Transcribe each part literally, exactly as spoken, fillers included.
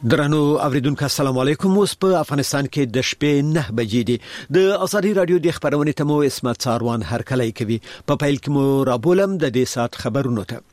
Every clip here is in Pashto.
درنو اوریدونکو السلام علیکم. اوس په افغانستان کې د شپې نه بجې دي. د ازادي رادیو د خبرونې ته مو اسمت څاروان هرکلی کوي. په پیل کې مو رابولم د دې سات خبرونو ته.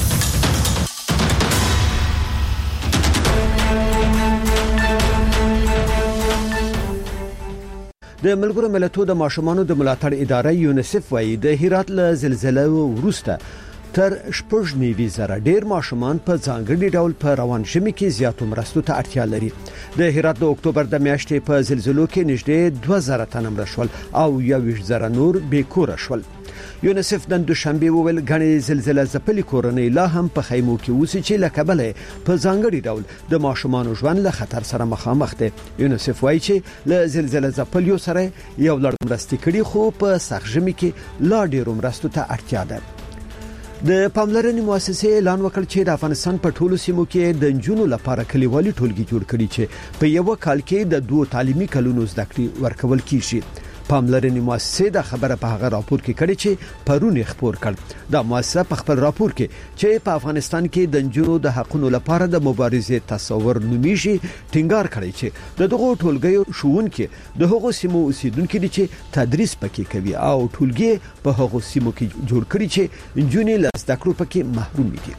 د ملګرو ملتونو د ماشومانو د ملاتړ اداره یونیسف وايي د هرات له زلزلې وروسته تر شپږ نیوي زره ډیر ماشومان په ځانګړي ډول په روان ژمي کې زیاتو مرستو ته اړتیا لري. د هرات د اکتوبر د میاشتې په زلزلو کې نږدې دوه زره تنه مړه شول او یو زره نور بیکوره شول. یونیسف د دوشنبه وویل غني زلزلې ځپلي کورنۍ لا هم په خیمو کې اوسې چې لکبله په ځانګړي ډول د ماشومان ژوند له خطر سره مخامخ دي. یونیسف وايي چې له زلزلې ځپلو سره یو لړ مرستې کړي خو په سخت ژمي کې لا ډیر مرستو ته اړتیا ده. د پاملرنې مؤسسې اعلان وکړ چې د افغانستان په ټولو سیمو کې د جنونو لپاره کلیوالي ټولګي جوړ کړي چې په یو کال کې د دوه تعلیمي کلونو زده کړې ورکول کیږي. پاملرنې مؤسسې د خبره په هغه راپور کې کړي چې پرون خبر کړ. د مؤسسه په خپل راپور کې چې په افغانستان کې د جنونو د حقوقو لپاره د مبارزې تصور نومیږي ټینګار کړي چې د دغه ټولګیو شوونکي د هغو سیمو اوسیدونکو دي چې تدریس پکې کوي او ټولګي په هغو سیمو کې جوړ کړي چې جنونې له زده کړو پکې محروم دي.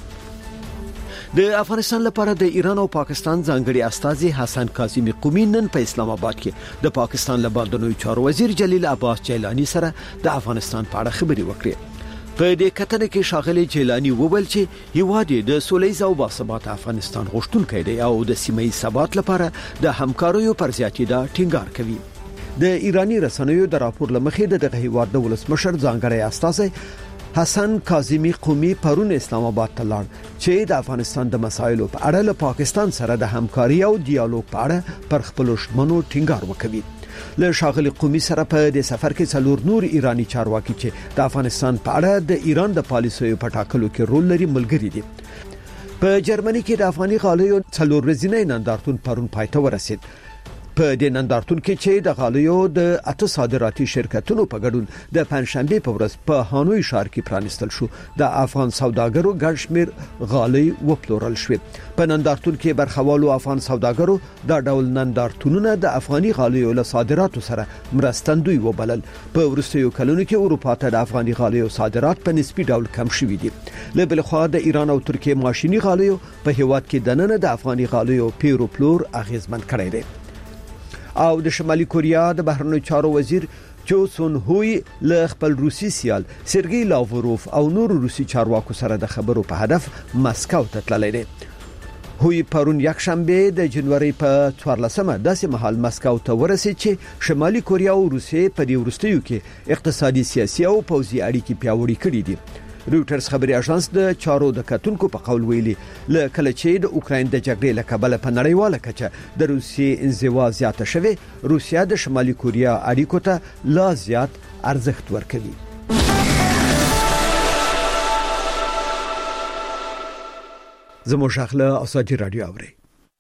د افغانستان لپاره د ایران او پاکستان ځانګړي استازي حسن کاظمی قومي نن په اسلام آباد کې د پاکستان له بهرنیو چارو وزیر جلیل عباس جیلانی سره د افغانستان په اړه خبرې وکړې. په دې کتنه کې شاغلي جیلانی وویل چې هیواد د سولې او باثبات افغانستان غوښتونکی دی او د سیمې ثبات لپاره د همکاریو پر زیاتېدا ټینګار کوي. د ایرانی رسنیو د راپور لمخې دغه هیواد د ولسمشر ځانګړي استازي حسن کاظمی قومي پرون اسلام آباد ته لاړ چې د افغانستان د مسایلو په اړه له پاکستان سره د همکاري او ډیالوګ په اړه پر خپل شمنو ټینګار وکوي. له شاغلي قومي سره په دې سفر کې څلور نور ایرانی چارواکي چې د افغانستان په اړه د ایران د پالیسیو په ټاکلو کې رول لري ملګري دي. په جرمني کې د افغاني غالیو څلور ورځې نندارتون پرون پایته ورسید. په دې نندارتون کې چې د غالیو د اته صادراتي شرکتونو په ګډون د پنځشنبه په ورځ په هانوي ښار کې پرانستل شو. د افغان سوداګرو ګڼ شمېر غالۍ وپلورل شوې. په نندارتون کې برخوالو افغان سوداګرو دا ډول نندارتونونه د افغاني غالیو له صادراتو سره مرستندوی وبلل. په وروستیو کلونو کې اروپا ته د افغاني غالیو صادرات په نسبي ډول کم شوي دي. له بل خوا د ایران او ترکیه ماشيني غالیو په هیواد کې دننه د افغاني غالیو پیرو پلور اغیزمن کړی دی. او د شمالي کوریا د بهرنیو چارو وزیر چو سون هوی له خپل روسي سیال سرګي لاوروف او نور روسي چارواکو سره د خبرو په هدف مسکو ته تللی دی. هوی پرون یک شنبه د جنوري په څوارلسمه داسې مهال مسکو ته ورسید چې شمالي کوریا او روسیې په دې وروستیو کې اقتصادي سیاسي او پوځي اړیکې پیاوړې کړې دي. رويټرز خبري اژانس د چارو د کتونکو په قول ویلي ل کله چې د اوکرين د جګړې له کبله په نړیواله کچه د روسي انزوا زیاته شوه روسیا د شمالي کوریا اړیکو ته لا زیات ارزښت ورکوي. زموږ شغله ازادي رادیو اوري.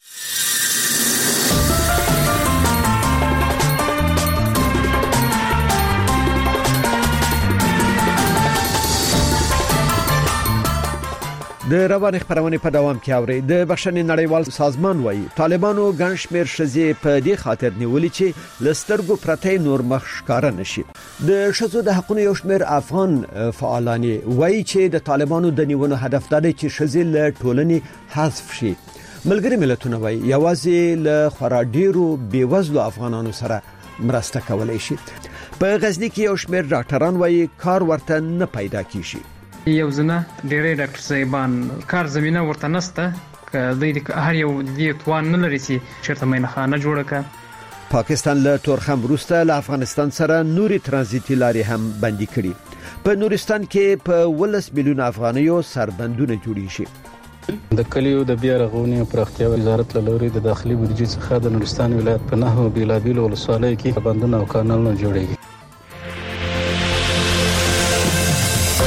د روان خبرونه په دوام کې اوري. د بخښنې نړیوال سازمان وايي طالبانو ګڼ شمېر ښځې په دې خاطر نیولې چې لسترګو پرته نور مخ ښکارا نشي. د ښځو د حقوقو یو شمېر افغان فعالان وايي چې د طالبانو د نیولو هدف دا دی چې ښځې له ټولنې حذف شي. ملګري ملتونه وايي یوازې له خورا ډیرو بیوزلو افغانانو سره مرسته کولای شي. په غزنی کې یو شمېر ډاکټران وايي کار ورته نه پیدا کیږي. یو زنه ډېرې ډاکټر صاحبان کار زمينه ورته نسته ک د هر یو د توان نه لري چې چیرته مینه خانه جوړه ک. پاکستان له تورخم وروسته له افغانستان سره نوري ترانزیتي لارې هم بندي کړي. په نورستان کې په ولس میلیون افغانیو سربندونه جوړی شي. د کلیو د بیا رغونې او پراختیا وزارت له لوري د داخلي بودیجې څخه د نورستان ولایت په نحو بیلابیل ولسوالۍ کې بندونه او کانالونه جوړیږي.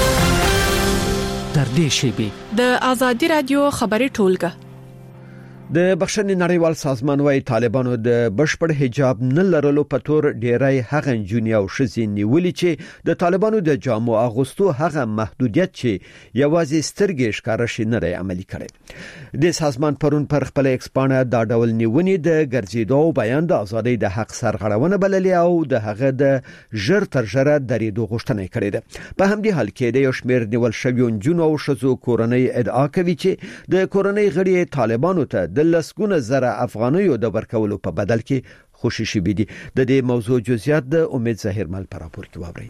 د ازادي رادیو خبري ټولګه د بخښنې نړیوال سازمان وايي طالبانو د بشپړ حجاب نه لرلو په تور ډیری هغه جونی او شزي نیولې چې د طالبانو د جامو اغوستو هغه محدودیت چې یوازې سترګې ښکارا شي نه عملي کړي. د سازمان پرون پر خپل ایکسپانه دا ډول نیونې د ګرځېدو او بیان د ازادۍ د حق سرغړونه بللې او د هغه د ژر تر ژره درېدو غوښتنه کړې ده. په همدې حال کې د یو شمېر نیول شویو جنونو او شزو کورنۍ ادعا کوي چې د کورنۍ غړي طالبانو ته د لسګونه زره افغانیو د ورکولو په بدل کې خوشي شوي دي. د دې موضوع جزئیات د امید ظاهرمل پر راپور کې واوري.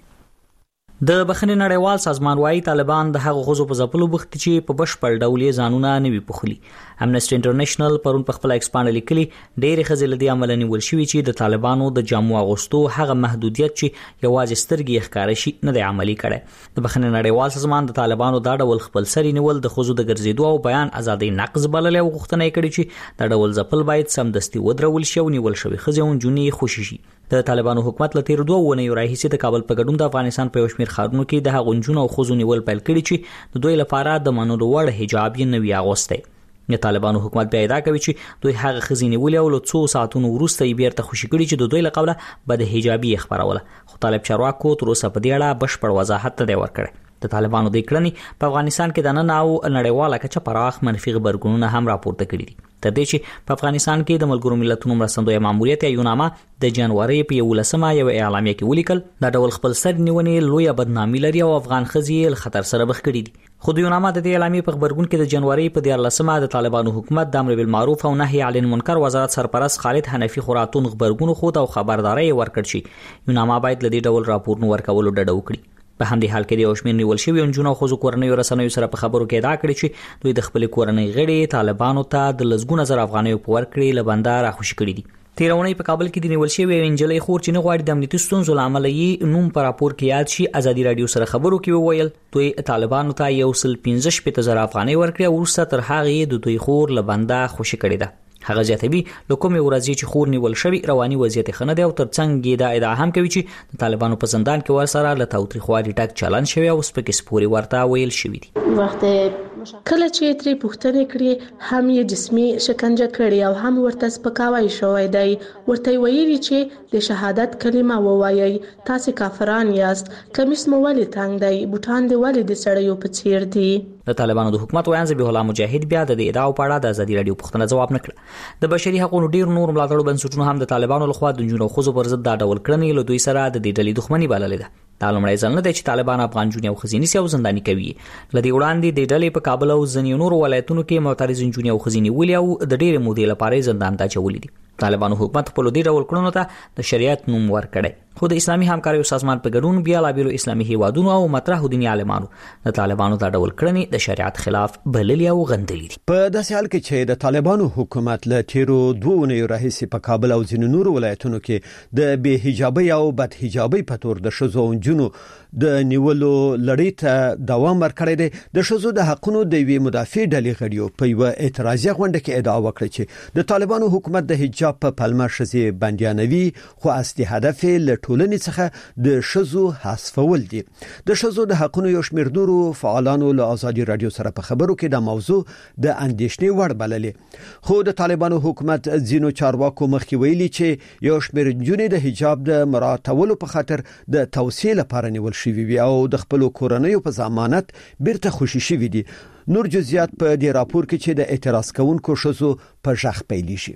د بخښنې نړیوال سازمان وايي طالبان د هغو غزو په ځپلو بوخت چې په بشپړ ډول یې ځانونه نه وي پخلي. امنیسټي انټرنیشنل پرون په خپل ایکسپانډ لیکلي ډېرې ښځې له دې عمله نیول شوي چې د طالبانو د جامو اغوستو هغه محدودیت چې یوازې سترګې ښکاره شي نه دی عملي کړی. د بخښنې نړیوال سازمان د طالبانو دا ډول خپل سری نیول د خزو د ګرځېدو او بیان ازادۍ نقض بللې او غوښتنه یې کړې چې دا ډول ځپل باید سمدستي ودرول شي او نیول شوي ښځې او نجونې خوشي شي. د طالبانو حکومت له تیر دوه ونیو راهیسې د کابل په ګډون د افغانستان په یو شمېر ښارونو کې د هغو نجونو او ښځو نیول پیل کړي چې د دوی لپاره د منلو وړ حجاب یې نه وي اغوستی. د طالبانو حکومت بیا ادعا کوي چې دوی هغه ښځې نیولې او له څو ساعتونو وروسته یې بیرته خوشي کړي چې د دوی له قبله بد حجابي یې خپروله. خو طالب چارواکو تر اوسه په دې اړه بشپړ وضاحت نه دی ورکړی. د طالبانو د کړنې په افغانستان کې د نن او نړیواله کچه پراخ منفي غبرګونونه هم راپورته کړي دي. تر دې چې په افغانستان کې د ملګرو ملتونو مرستندوی ماموریت یا یوناما د جنوري په یولسمه یو اعلامیه کې ولیکل دا ډول خپل سر نیونې لویه بدنامي لري او افغان ښځې له خطر سره مخ کړي دي. خو د یوناما د دې اعلامیې په خبرګون کې د جنوري په دیارلسمه د طالبانو حکومت د امر بالمعروف او نهي عن المنکر وزارت سرپرست خالد حنفي خوراتون خبرګون خو او خبرداري ورکړ چې یوناما باید له دې ډول راپورونو ورکولو ډډه وکړي. په همدې حال کې د یو شمېر نیول شوي نجونو او ښځو کورنیو رسنیو سره په خبرو کې ادعا کړې چې دوی د خپلې کورنۍ غړي طالبانو ته د لسګونه زره افغانیو په ورکړې له بنده راخوشي کړي دي. تېره اونۍ په کابل کې د نیول شوي یوې نجلۍ خور چې نه غواړي د امنیتي ستونزو له امله یې نوم په راپور کې یاد شي ازادي راډیو سره خبرو کې وویل دوی طالبانو ته یو سل پنځه شپېته زره افغانۍ ورکړې او وروسته تر هغې د دوی خور له بنده خوشي کړې ده. هغه زیاتوي له کومې ورځې چې خور نیول شوی رواني وضعیت ښه نه دی او ترڅنګ یې دا ادعا هم کوي چې د طالبانو په زندان کې ورسره له تاوتریخوالي ټک چلن شوی او سپکې سپورې ورته ویل شوي دي. وخت کله چې ترې پوښتنې کړې هم یې جسمي شکنجه کړې او هم ورته سپکاوی شوی دی. ورته ویلي چې د شهادت کلمه ووایي تاسې کافران یاست کمیس مو ولې تنګ دی بوټان دې ولې د سړیو په څیر دي. د طالبانو د حکومت ویان ذبیح الله مجاهد بیا د دې ادعاو په اړه د ازادي راډیو پوښتنه ځواب نه کړ. د بشري حقوقو ډیر نور ملاتړو بنسټونو هم د طالبانو لخوا د نجونو او ښځو پر ضد دا ډول کړنې له دوی سره د دې ډلې دښمني بللې ده. دا لومړی ځل نه دی چې طالبان افغان نجونې او ښځې نیسي او زنداني کوي. له دې وړاندې د ډلې په کابل او ځینو نورو ولایتونو کې معترض نجونې او ښځې نیولې او د ډېرې مودې لپاره زندان ته اچولې دي. طالبانو حکومت په لودي ډول کړنو ته د شریعت نوم ورکړی. خو د اسلامي همکاریو سازمان په ګډون بیا لا بیلو اسلامي هیوادونو او مطرح دیني عالمانو د طالبانو دا ډول کړنې د شریعت خلاف بللي او غندلي دي. په داسې حال کې چې د طالبانو حکومت له تیرو دوه اونیو راهیسې په کابل او ځینو نورو ولایتونو کې د بې حجابۍ او بد حجابۍ په تور د ښځو او نجونو د نیولو لړۍ ته دوام ورکړی دی. د ښځو د حقونو د یوې مدافع ډلې غړیو په یوه اعتراضیه غونډه کې ادعا وکړه چې د طالبانو حکومت د حجاب په پلمه ښځې بندیانوي خو اصلي هدف یې له ټولنې څخه د ښځو حذفول دي. د ښځو د حقونو یو شمېر نورو فعالانو له ازادي راډیو سره په خبرو کې د موضوع د اندېښنې وړ بللې. خو د طالبانو حکومت ځینو چارواکو مخکې ویلي چې یو شمېر نجونې د حجاب د مراعاتولو په خاطر د توصیې لپاره نیول شوي وي او د خپلو کورنیو په ضمانت بیرته خوشي شوي دي. نور جزئیات په دې راپور کې چې د اعتراض کوونکو ښځو په ژغ پیلېږي.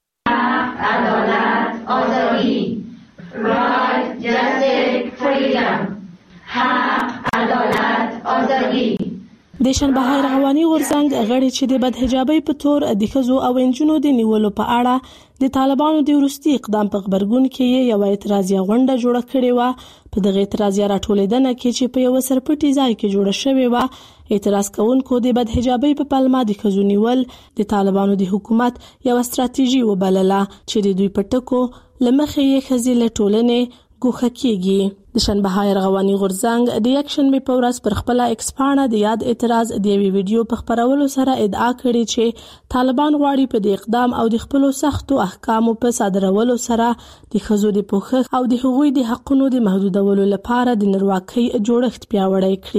عدالت، آزادی، right, justice, freedom. حق، عدالت، آزادی. د شنبهار غوانی غورځنګ غړي چې د بد حجابۍ په تور د ښځو او نجونو د نیولو په اړه د طالبانو د وروستي اقدام په خبرګون کې یو اعتراضیه غونډه جوړه کړې و. په دغه اعتراضیه راټولېدنه کې چې په یو سرپټي ځای کې جوړه شوې و اعتراض کوونکو د بد حجابۍ په پلمه د ښځو نیول د طالبانو د حکومت یو ستراتیژي وبلله چې د دوی په ټکو لمخې یې ښځې له ټولنې ګوښه کیږي. د شنبهار غوانی غورځنګ د یک شنبه په ورځ پر خپل ایکسپانه د یاد اعتراض د یوې ویډیو په خبرولو سره ادعا کړې چې طالبان غواړي په دې اقدام او د خپل سختو احکامو په صادرولو سره د ښځو د پوښښ او د حقوقي د حقونو د محدودولو لپاره د نرواکۍ جوړښت پیاوړی کړي.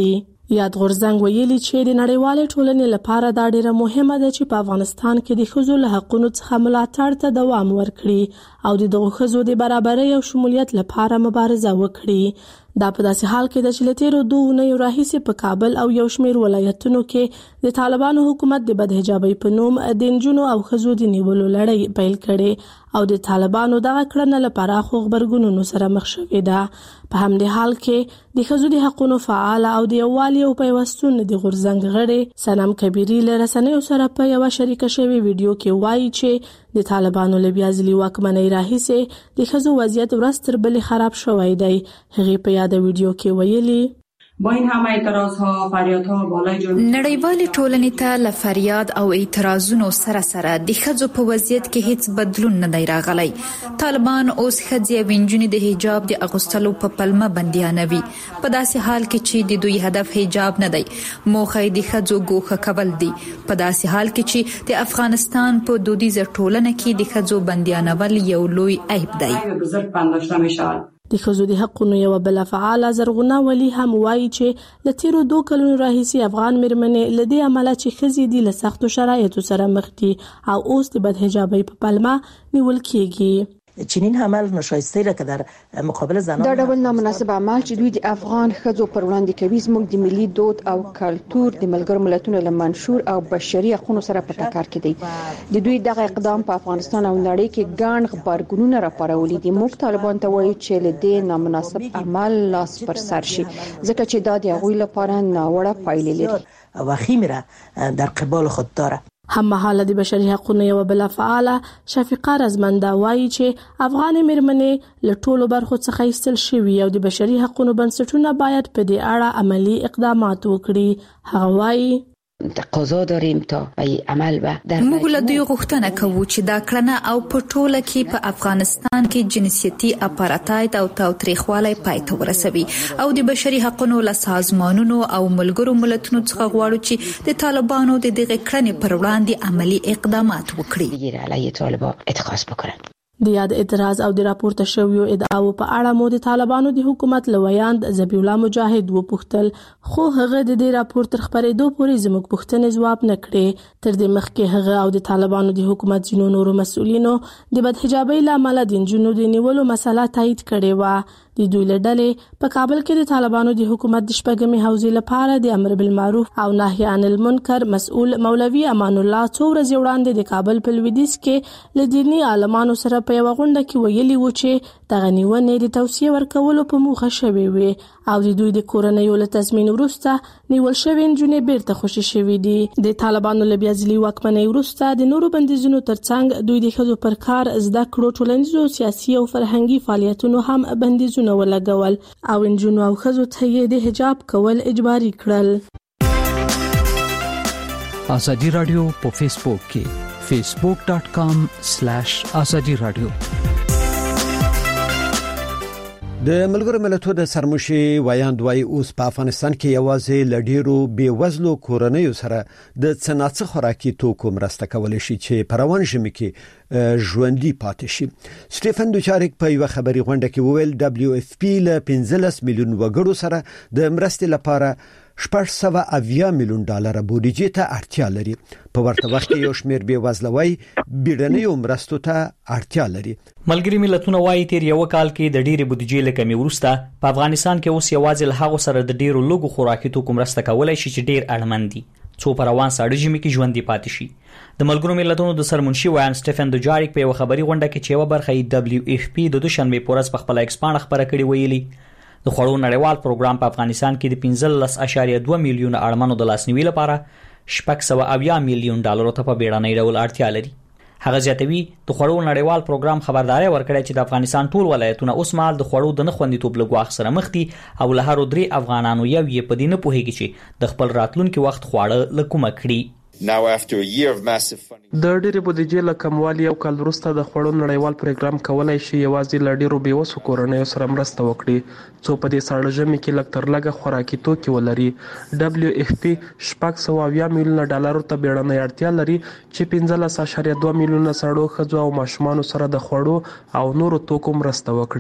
یاد غورزنګ ویلي چې د نړیوالې ټولنې لپاره دا ډیره مهمه ده چې په افغانستان کې د ښځو له حقوقو څخه ملاتړ ته دوام ورکړي او د دغو ښځو د برابرۍ او شمولیت لپاره مبارزه وکړي. دا په داسې حال کې د چې له تیرو دوه اونیو راهیسې په کابل او یو شمېر ولایتونو کې د طالبانو حکومت د بدحجابۍ په نوم د نجونو او ښځو د نیولو لړۍ پیل کړې او د طالبانو دغه کړنه له پراخو غبرګونونو سره مخ شوې ده. په همدې حال کې د ښځو د حقوقو فعال او د یووالي او پیوستون د غورزنګ غړي سنم کبیری له رسنیو سره په یو شریکه شوی ویډیو کې وایي چې د طالبانو له بیا ځلي واکمنۍ راهیسې د ښځو وضعیت ورځ تر بلې خراب شوی دی. هغې په یاد ویډیو کې ویلي با این همه اعتراض ها فریاد ها بالای جمهوریت نړیوالې ټولنې ته له فریاد او اعتراضونو سره سره د ښځو په وضعیت کې هیڅ بدلون نه دی راغلی. طالبان اوس ښځې او نجونې د حجاب د اغوستلو په پلمه بندیانوي په داسې حال کې چې د دوی هدف حجاب نه دی، موخه یې د ښځو ګوښه کول دي. په داسې حال کې چې د افغانستان په دودیزه ټولنه کې د ښځو بندیانول یو لوی عیب دی. بزرگ پنداشته میشود. د ښځو د حقوقو یو بل فعال زرغونه ولی هم وایي چې ل تیرو دوه کلونو راهیسې افغان مېرمنې لدی عمله چې ښځې د له سختو شرایطو سره مخ دي او اوس د بدحجابۍ په پلمه نیول کیږي. چنین عمل ناشایسته را که در مقابل زنان دا ډول نامناسب عمل چې دوی د افغان ښځو پر وړاندې کوي زموږ د ملي دود او کلتور د ملګرو ملتونو له منشور او بشري حقوقو سره په ټکر کې دی. د دوی دغه اقدام په افغانستان او نړۍ کې ګڼ غبرګونونه راپارولي دي. موږ طالبان ته وایو چې له دې نامناسب عمل لاس پر سر شي ځکه چې دا د هغوی لپاره ناوړه پایلې لري و خیمره در قبال خود داره. هم مهاله د بشري حقوقو یو بل فعال شفیقه رزمنده وایي چې افغان مېرمنې له ټولو برخو څخه ایستل شوي او د بشري حقوقو بنسټونه باید په دې اړه عملی اقدامات وکړي. هغه وایي تقاضا داریم تا ای عمل به در موږ له دوی غوښتنه کوو چې دا کړنه او په ټوله کې په افغانستان کې جنسیتي اپارټاید او تاوتریخوالی پای ته ورسوي او د بشري حقوقو له سازمانونو او ملګرو ملتونو څخه غواړو چې د طالبانو د دغه کړنې پر وړاندې عملی اقدامات وکړي. غیر علیه طالبان اتخاذ وکړي. د یاد اعتراض او د راپورته شویو ادعاو په اړه مو د طالبانو د حکومت لویاند ذبیح الله مجاهد وپوښتل، خو هغه د دې راپور تر خبرېدو پورې زموږ پوښتنې ځواب نه کړې. تر دې مخکې هغه او د طالبانو د حکومت ځینو نورو مسؤلینو د بدحجابۍ له امله د نجونو د نیولو مسله تایید کړې وه. د دوی له ډلې په کابل کې د طالبانو د حکومت د شپږمې حوزې لپاره د امر بالمعروف او نهي عن المنکر مسؤل مولوي امان الله څو ورځې وړاندې د کابل په لویدیځ کې له دیني عالمانو سره په یوه غونډه کې ویلي و چې دغه نیونې د توصیې ورکولو په موخه شوې وې او د دوی د کورنیو له تضمین وروسته نیول شوې نجونې بیرته خوشي شوې دي. د طالبانو له بیا ځلي واکمنۍ وروسته د نورو بندیزونو ترڅنګ دوی د ښځو پر کار، زده کړو، ټولنیزو، سیاسي او فرهنګي فعالیتونو هم بندیزونه ولګول او نجونو او ښځو ته یې د حجاب کول اجباري کړل. ازادي رادیو په فیسبوک کې facebook dot com slash azadi radio. د ملګرو ملتونو د سرمشي وایاند وای اوس په افغانستان کې یوازې لډیرو بیوزلو کورنیو سره د صنعت خوراکي توکو مرسته کول شي چې په روان ژمي کې ژوندۍ پاتې شي. سټيفن دوچاریک په یو خبري غونډه کې وویل دبليو اف پی له پنځلس میلیون وګړو سره د مرستې لپاره شپږ سوه اویا میلیون ډالر بودیجې ته اړتیا لري. په ورته وخت کې یو شمېر بیوزلوي بیړنیو مرستو ته اړتیا لري. ملګری ملتونه وايي تیر یو کال کې د ډېرې بودیجې له کمی وروسته په افغانستان کې اوس یوازې له هغو سره د ډېرو لږو خوراکي توکو مرسته کولای شي چې ډېر اړمن دي څو په روان ساړه ژمي کې ژوندۍ پاتې شي. د ملګرو ملتونو د سرمنشي وایان سټيفن دوچاریک په یو خبري غونډه کې چې یو برخه یې دبليو اف پی د دوشنبه پورز په خپل ایکسپانډ خبره کړې ویلي د خوړو نړیوال پروګرام په افغانستان کې د پنځلس اعشاریه دوه میلیونه اړمنو د لاسنیوي لپاره شپږ سوه اویا میلیون ډالر ته په بیړنۍ ډول اړتیا لري. هغه زیاتوي د خوړو نړیوال پروګرام خبرداري ورکړي چې د افغانستان ټول ولایتونه اوس مهال د خوړو د نه خوندیتوب له ګواښ سره مخ دي او له هر درې افغانانو یو یې په دې نه پوهیږي چې د خپل راتلونکي وخت خواړه له کومه کړي. Now after a year of massive funding د ډېرې بودیجې له کموالي او کال وروسته د خوړو نړیوال پروګرام کولای شي یوازې له ډېرو بېوسو کورنیو سره مرسته وکړي څو په دې ساړه ژمي کې لږ تر لږه خوراکي توکي ولري. دبليو اف پی شپږ سوه اویا میلیونه ډالرو ته بیړنۍ اړتیا لري چې پنځلس اعشاریه دوه میلیونه سړو ښځو او ماشومانو سره د خوړو او نورو توکو مرسته وکړي.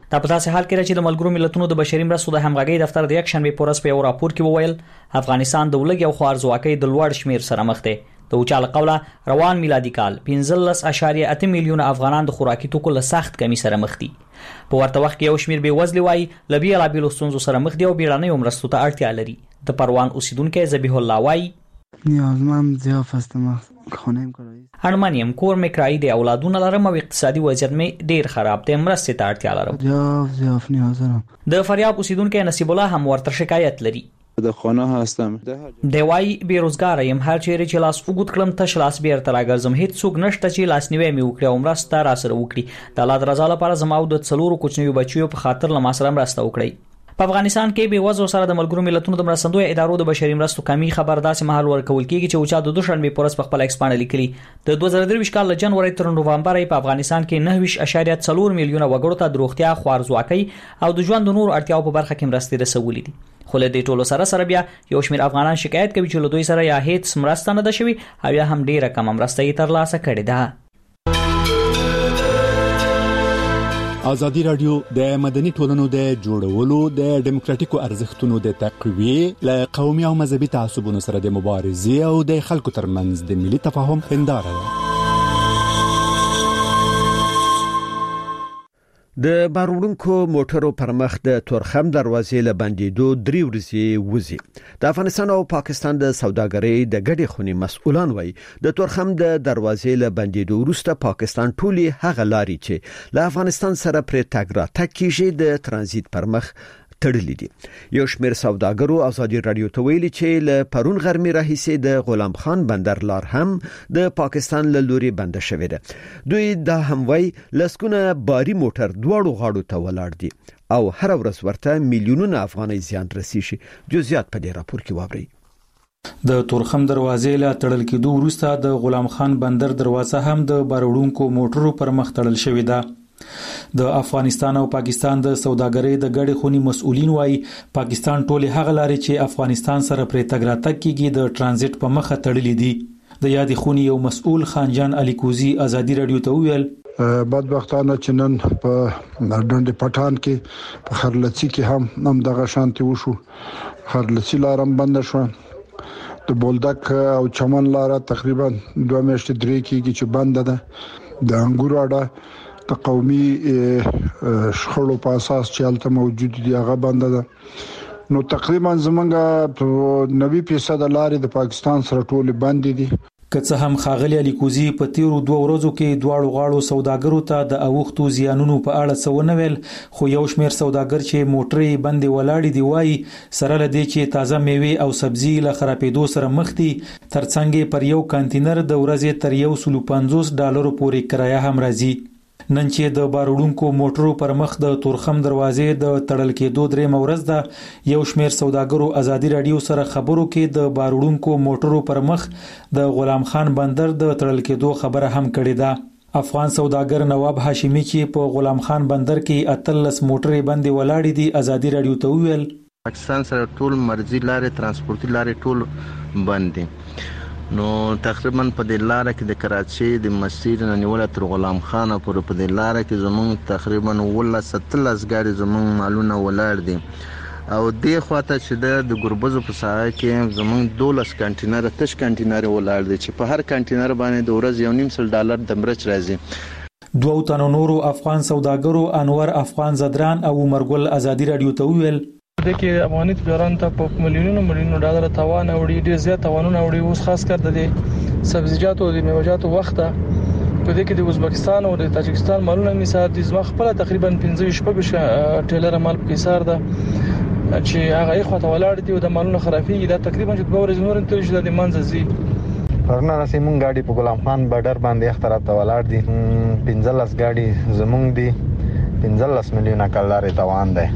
دا په داسې حال کې چې د ملګرو ملتونو د بشري مرستو د همغږي دفتر د یک شنبه پورس په یو راپور کې وویل افغانستان د ولګي او خوارزواکۍ د لوړ شمیر سره مخ دی. د اوچاله قوله روان میلادي کال پنځلس اعشاریه اته میلیونه افغانان د خوراکي توکو له سخت کمی سره مخ دي. په ورته وخت کې یو شمیر به وزلي وای لبي لابیلو ستونزو سره مخ دي او بیړنۍ مرستو ته اړتیا لري. د پروان اوسیدونکو ذبیح الله وای نیازمند ضعف هستم خانم کارایی ارمنیم کور میکرای د اولادونو لرم او اقتصادي وضعیت می ډیر خراب دی مرسته ته اړتیا لرم. ضعف ضعف نیاز لرم. د فریاب اوسیدونکو نصیب الله هم ورته شکایت لري. د خانه هستم د وای بیروزګار یم هر چیرې چې لاس وګد کلم تش لاس بیر تر اګرزم هیڅ څوک نشته چې لاس نیوي می وکړي او مرسته را سره وکړي. د الله رضا لپاره زما او د څلورو کوچنیو بچیو په خاطر لمه سره مرسته وکړي. په افغانستان کې به وزو سره د ملګرو ملتونو د مرستندوی ادارو د بشري مرستو کمی خبر داسې محل ورکول کیږي چې اوچا د دوشنبه پورس په خپل ایکسپانډ لیکلي د دوه زره درویشت کال له جنوري تر نوومبر په افغانستان کې نه ویش اشاریه څلور میلیونه وګړو ته د روغتیا خوارزواکۍ او د ژوند نور اړتیاو په برخه کې مرستې رسولې دي. خو له دې ټولو سره سره بیا یو شمیر افغانان شکایت کوي چې له دوی سره یا هیڅ مرسته نه ده شوې او یا هم ډیره کم مرسته یې ترلاسه کړې ده. ازادي رادیو د مدني ټولنو د جوړولو د ډیموکراتیکو ارزښتونو د تقویې له قومي او مذهبي تعصبونو سره د مبارزې او د خلکو ترمنځ د ملي تفاهم هنداره ده. د بارونکو موټرو پر مخ د تورخم دروازې له بندیدو درې ورځې وځي. د افغانستان او پاکستان د سوداګرۍ د ګډې خونې مسؤلان وایي د تورخم د دروازې له بندیدو وروسته پاکستان ټولي هغه لاري چې له افغانستان سره پرې تګ را تګ کیږي د ترانزیت پر مخ تړلې دي. یو شمیر سوداګرو ازادي رادیو ته ویلي چې له پرون غرمې راهیسې د غلام خان بندر لار هم د پاکستان له لوري بند شوې ده. دوی دا هم وایي لسکونه باري موټر دواړو غاړو ته ولاړ دي او هر ورځ ورته میلیونونه افغانۍ زیان رسیږي. جزئیات په دې راپور کې واورئ. د تورخم دروازې له تړل کېدو وروسته د غلام خان بندر دروازه هم د باروړونکو موټرو پر مخ تړل شوې ده. د افغانستان او پاکستان د سوداګرۍ د ګډې خونې مسؤلین وایي پاکستان ټولې هغه لارې چې افغانستان سره پرې تګ راتګ کیږي د ترانزیت په مخه تړلې دي. د یادې خونې یو مسؤل خانجان علي کوزي ازادي رادیو ته ویل بدبختانه چې نن په ډنډ پټان کې په خرلڅي کې هم هم دغه شانتي وشو. خرلڅي لارم بند شو. د بولدک او چمن لار تقریبا دوه میاشتې درې کېږي چې بند ده. د انګور اډه د قومي شخړو په اساس چې هلته موجود دي هغه بند ده. نو تقریبا زمونږ نوي فیصد لارې د پاکستان سره ټول بند دي. که څه هم ښاغلي علي کوزي په تیرو دوه ورځو کې دواړو غاړو سوداګرو ته د اوښتو زیانونو په اړه څه ونه ویل، خو یو شمېر سوداګر چې موټرې بندې ولاړې دي وایي سره له دې چې تازه میوې او سبزي له خرابېدو سره مخ دي، ترڅنګ پر یو کانتینر د ورځې تر یو سلو پنځوس ډالرو پورې کرایه هم راځي. نن چې د باروړونکو موټرو پر مخ د تورخم دروازې د تړل کېدو درېمه ورځ ده، یو شمېر سوداګرو ازادي رادیو سره خبرو کې د باروړونکو موټرو پر مخ د غلام خان بندر د تړل کېدو خبره هم کړې ده. افغان سوداګر نواب هاشمي چې په غلام خان بندر کې اتلس موټرې بندې ولاړې دي ازادي رادیو ته وویل پاکستان سره ټول مرزي لارې ترانسپورتي لارې ټول بند دي. نو تقریبا په دې لار کې د کراچۍ د مسیر نه نیول تر غلام خان پورې په دې لار کې زمونږ تقریبا ولا ستلس ګاډي زمونږ مالونه ولاړ دي او دې خواته چې د ګربزو په ساحه کې زمونږ دولس کانټینر تش کانټینر ولاړ دي چې په هر کانټینر باندې د ورځ یو نیم سل ډالر د مرچ راځي. دوه تنو نورو افغان سوداګرو انور افغان زدران او عمرګل ازادي رادیو ته ویل د کې افغاني تجاران ته په ملیونونو ملیونونو ډالر توان اوړي، ډیر زیات توانونه اوړي. اوس خاص کر د سبزیجاتو او د میوه‌جاتو وخت په دې کې د ازبکستان او د تاجکستان مالونه مثال د زما خپل تقریبا پنځه شپږ ټیلر مال په حساب ده چې هغه یې خواته ولاړ دي او د مالونو خرافي دا تقریبا چې دوه ورځې نور تل شي د منځ زی پرنا راسي مونږ گاډي په غلام خان بارډر باندې اخ طرف ته ولاړ دي. پنځلس گاډي زمونږ دي، پنځلس میلیونه کلارې توان ده.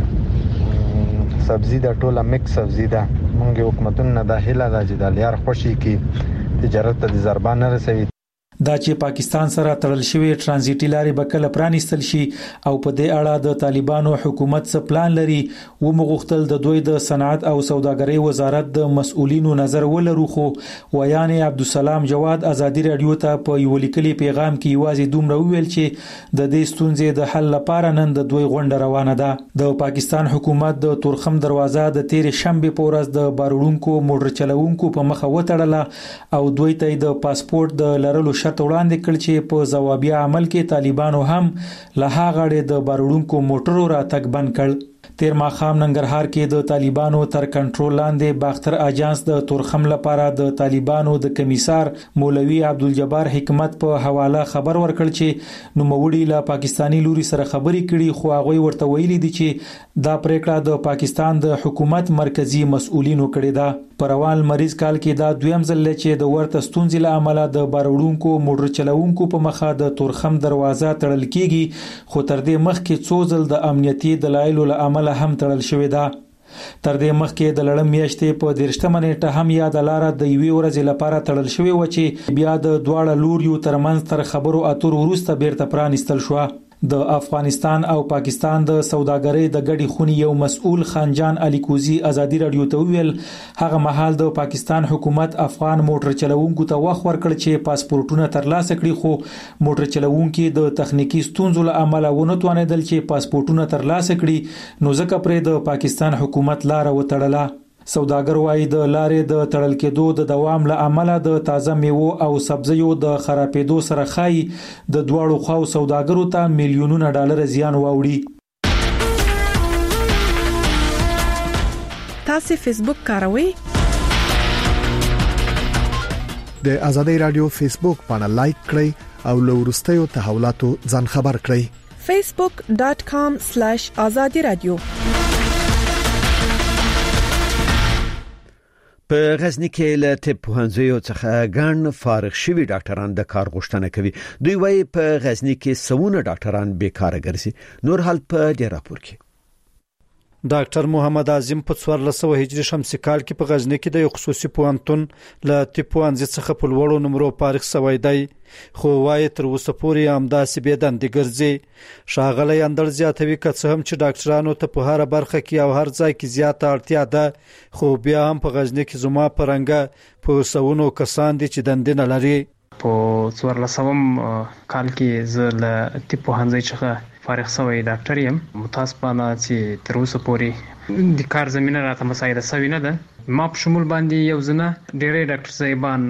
سبزی دا ټوله مکس سبزی ده. مونږ حکومتونو نه د هیله ده چې د لیار خوشي کې تجارت ته ضربه نه رسوي. دا چې پاکستان سره تړل شوی ترانزیټي لارې به کله پرانیستل شي او په دې اړه د طالبانو حکومت څه پلان لري و مغختل د دوی د صنعت او سوداګرۍ وزارت د مسؤلینو نظر ولرو. خو ویان عبدالسلام جواد ازادي رادیو ته په یو لیکلي پیغام کې یوازې دومره ویل چې د دې ستونزې د حل لپاره نن د دوی غونډه روانه ده. د پاکستان حکومت د تورخم دروازه د تیر شنبه په ورځ د باروړونکو موټر چلوونکو په مخه وتړله او دوی ته د پاسپورت د لرلو شرط وړاندې کړ چې په ځوابي عمل کې طالبانو هم له هغه غړي د باروړونکو موټرو راتګ بند کړ. تیر ماخام ننګرهار کې د طالبانو تر کنټرول لاندې باختر اجانس د تورخم لپاره د طالبانو د کمیسار مولوی عبدالجبار حکمت په حواله خبر ورکړ چې نوموړي له پاکستانی لوري سره خبرې کړي خو هغه ورته ویلي دي چې دا پریکړه د پاکستان د حکومت مرکزی مسؤلینو کړې ده. په روان مریض کال کې دا دویم ځل چې د ورته ستونزې له امله د باروړونکو موټر چلوونکو په مخه د تورخم دروازه تړل کیږي خو تر دې مخکې څو ځل د امنیتي دلایلو له امله هم تړل شوې ده. تر دې مخکې د لړم میاشتې په دیرشتمه نیټه هم یاد لاره د یوې ورځې لپاره تړل شوې و چې بیا د دواړه لوریو ترمنځ تر خبرو اترو وروسته بیرته پرانیستل شو. د افغانستان او پاکستان د سوداګرۍ د ګډي خونی یو مسؤل خانجان علي کوزي ازادي رادیو ته ویل هغه مهال د پاکستان حکومت افغان موټر چلوونکو ته وخت ورکړ چې پاسپورتونه ترلاسه کړي خو موټر چلوونکو د تخنیکی ستونزو له امله ونه توانیدل چې پاسپورتونه ترلاسه کړي نو ځکه پرې د پاکستان حکومت لار وتړله. سوداګر وايي د لارې د تړل کېدو د دوام له امله د تازه میوو او سبزیو د خرابېدو سره خای د دواړو خواو سوداګرو ته میلیونونه ډالر زیان واوړي. تاسو فیسبوک کاروئ؟ د ازادي رادیو فیسبوک باندې لایک کړئ او له وروستیو تحولاتو ځان خبر کړئ. facebook dot com slash azadi radio. په غزنی کې له طب پوهنځیو څخه ګڼ فارغ شوي ډاکټران د کار غوښتنه کوي. دوی وايي په غزنی کې سونه ډاکټران بیکاره ګرځي. نور حال په دې راپور کې ډاکټر محمد اعظم په څوارلس سوه هجري شمسي کال کې په غزنی کې د یو خصوصي پوهنتون له طب پوهنځي څخه په لوړو نمرو فارغ شوی دی خو وايي تر اوسه پورې همداسې بېدندې ګرځي. ښاغلی اندړ زیاتوي که څه هم چې ډاکټرانو ته په هره برخه کې او هر ځای کې زیاته اړتیا ده خو بیا هم په غزنی کې زما په رنګه په سونو کسان دي چې دندې نه لري. په څوارلسم کال کې زه له طب پوهنځي څخه فارغ شوی ډاکټر یم. متاسفانه چې تر اوسه پورې د کار زمينه راته مساعده شوی نه ده. ما په شمول باندې یو ځنه ډېرې ډاکټر صاحبان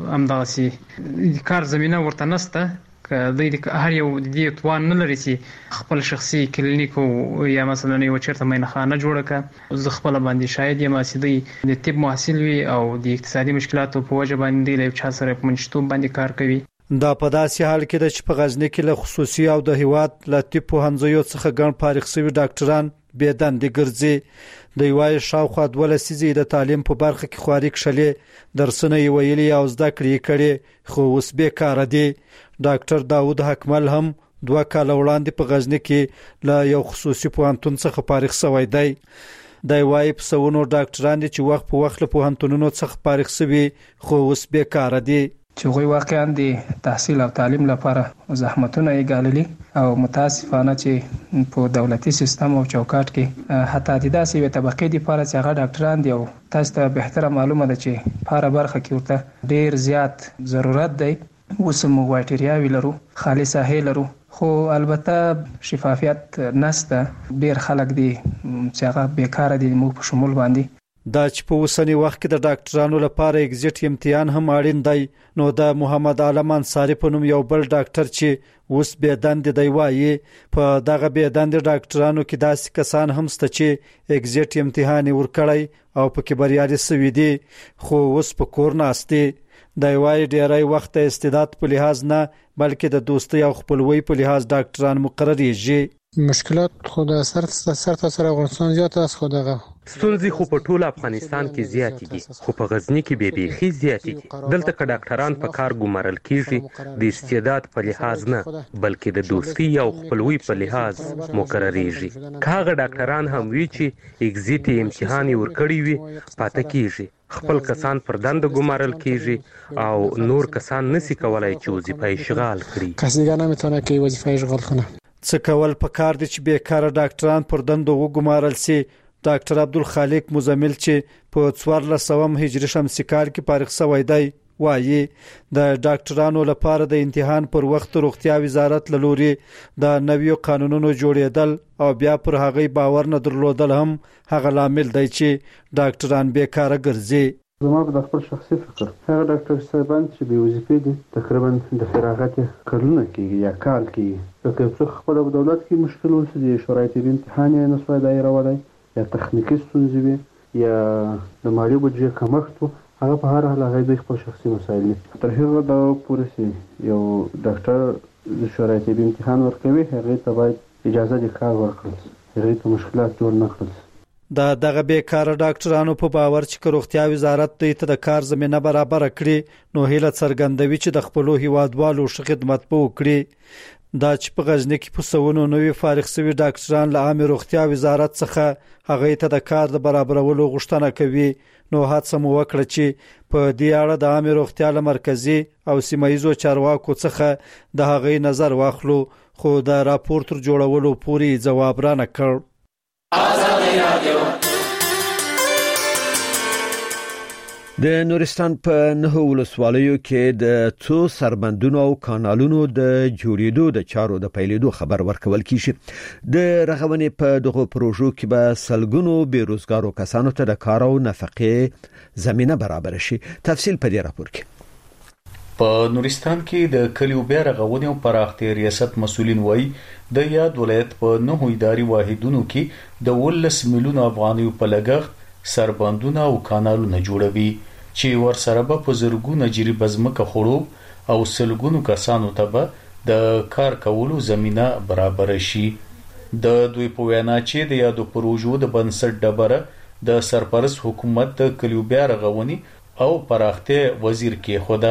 امداسي کار زمينه ورته نسته که د هر یو د توان نه لري چې خپل شخصي کلینیک یا مثلا یو چیرته مینخانه جوړه کړي. زه خپل باندې شاید یم چې د طب محصل وي او د اقتصادي مشکلاتو په وجه باندې له چا سره په منشتوب باندې کار کوي. دا په داسې حال کې چې په غزنی کې له خصوصي او د هیواد له طب پوهنځیو څخه ګڼ فارغ شوي ډاکټران بېدندې ګرځي. د یوای شاوخوا دوه لسیزې د تعلیم په برخه کې خواري کړلې درسونه یې ویلي او زده کړې کړې خو اوس بیکاره دي. ډاکټر داوود حکمل هم دوه کال وړاندې په غزنی کې له یو خصوصي پوهنتون څخه فارغ شوی دی. د یوای په سونو ډاکټران چې وخت په وخت له پوهنتونونو څخه فارغ شوي خو اوس بیکاره دي. چې غوي واقعا د تحصیل او تعلیم لپاره زحمتونه یې ګاللي او متاسفانه چې په دولتي سیستم او چوکاټ کې حتی د داسې یو طبقه دی لپاره چې هغه ډاکټران دی او تاسو ته به تر معلومه ده چې په برخه کې ورته ډیر زیات ضرورت دی. اوس مو وایټریاوی لرو خالص ساحه لرو خو البته شفافیت نشته. ډیر خلک دی چې هغه بیکاره دي مو په شمول باندې. دا چې په اوسنی وخت کې د ډاکټرانو لپاره ایگزیټ امتحان هم اړین دی نو د محمد عالم انصاری په نوم یو بل ډاکټر چې اوس بېدندې دی وایي په دغه بېدندې ډاکټرانو کې داسې کسان هم شته چې ایگزیټ امتحان ورکړی او پکې بریالي شوي دي خو اوس په کور ناست دي. دی وایي ډېری وخت د استعداد په لحاظ نه بلکې د دوستۍ او خپلوۍ په لحاظ ډاکټران مقرریږي. مشکلات خود سر سر تاسو افغانستان زیات است خو دغه ستونزې خو په ټول افغانستان کې زیاتې دي خو په غزنی کې به بیخي زیاتې دي دلته که ډاکټران په کار ګمارل کیږي د استعداد په لحاظ نه بلکې د دوستي او خپلوي په لحاظ مقرریږي کاغه ډاکټران هم وی چې اگزیټ امتحان ورکړي وي پاتې کیږي خپل کسان پر دند ګمارل کیږي او نور کسان نسی کولای چې وظیفه اشغال کړي کس دیگه نمیتونه که وظیفه اشغال کنه څه کول پکار دي چې بیکاره ډاکټران پر دند وګمارل سي ډاکټر عبدالخالق مزمل چې په څوارلس سوه هجري شمسي کال کې فارغ شوی دی وایي د ډاکټرانو لپاره د امتحان پر وخت روغتیا وزارت له لوري د نویو قانونونو جوړېدل او بیا پر هغه باور نه درلودل هم هغه لامل دی چې ډاکټران بیکاره ګرځي زما په خپل شخصي فکر هغه ډاکټر صاحبان چې به وظیفې دي تقریبا د فراغت کلونه کېږي یا کال کېږي که څوک خپل په دولت کې مشکل ولري د شورای طبي امتحان یې نسوای دایرولی یا تخنیکی ستونزې وي یا د مالی بودجې کمښت و هغه په هر حال هغه د خپل شخصي مسایل دي تر هغه دا پورې چې یو ډاکټر د شورای طبي امتحان ورکوي هغه ته باید اجازه د کار ورکړل هغه ته مشکلات جوړ نه کړل دا دغه بیکاره ډاکټرانو په باور چې روغتیا وزارت دوی ته د کار زمينه برابر کړي نو هیله څرګندوي چې د خپلو هیوادوالو ښه خدمت به وکړي دا چې په غزنی کې په سونو نوې فارغ شوي ډاکټران له عامه روغتیا وزارت څخه هغه ته د کار د برابرولو غوښتنه کوي نو هڅه مو وکړه چې په دې اړه د عامه روغتیا له مرکزی او سیمایي چارواکو څخه د هغه نظر واخلو خو د راپور تر جوړولو پوري جواب را نه کړ آزادي رادیو د نورستان په نه ولسوالیو کې د څو سربندونو او کانالونو د جوړېدو د چارو د پیلېدو خبر ورکول کیږي د رغونې په دغه پروژو کې به سلګونو بیروزګارو کسانو ته د کار او نفقې زمينه برابر شي تفصیل په دې راپور کې په نورستان کې د کلیو بیا رغونې او پراختیا ریاست مسؤلین وایي د یاد ولایت په نه اداري واحدونو کې د ولس میلیون افغانیو په لګښت سربندونه او کانالونه جوړوي چې ورسره به په زرګونو جری بزمکه خړوب او سلګونو کسانو ته به د کار کولو زمينه برابر شي د دوی په وینا چې د یادو پروژو د بنسټ ډبره د سرپرست حکومت د کلیو بیا رغونې او پراختیا وزیر کې خوده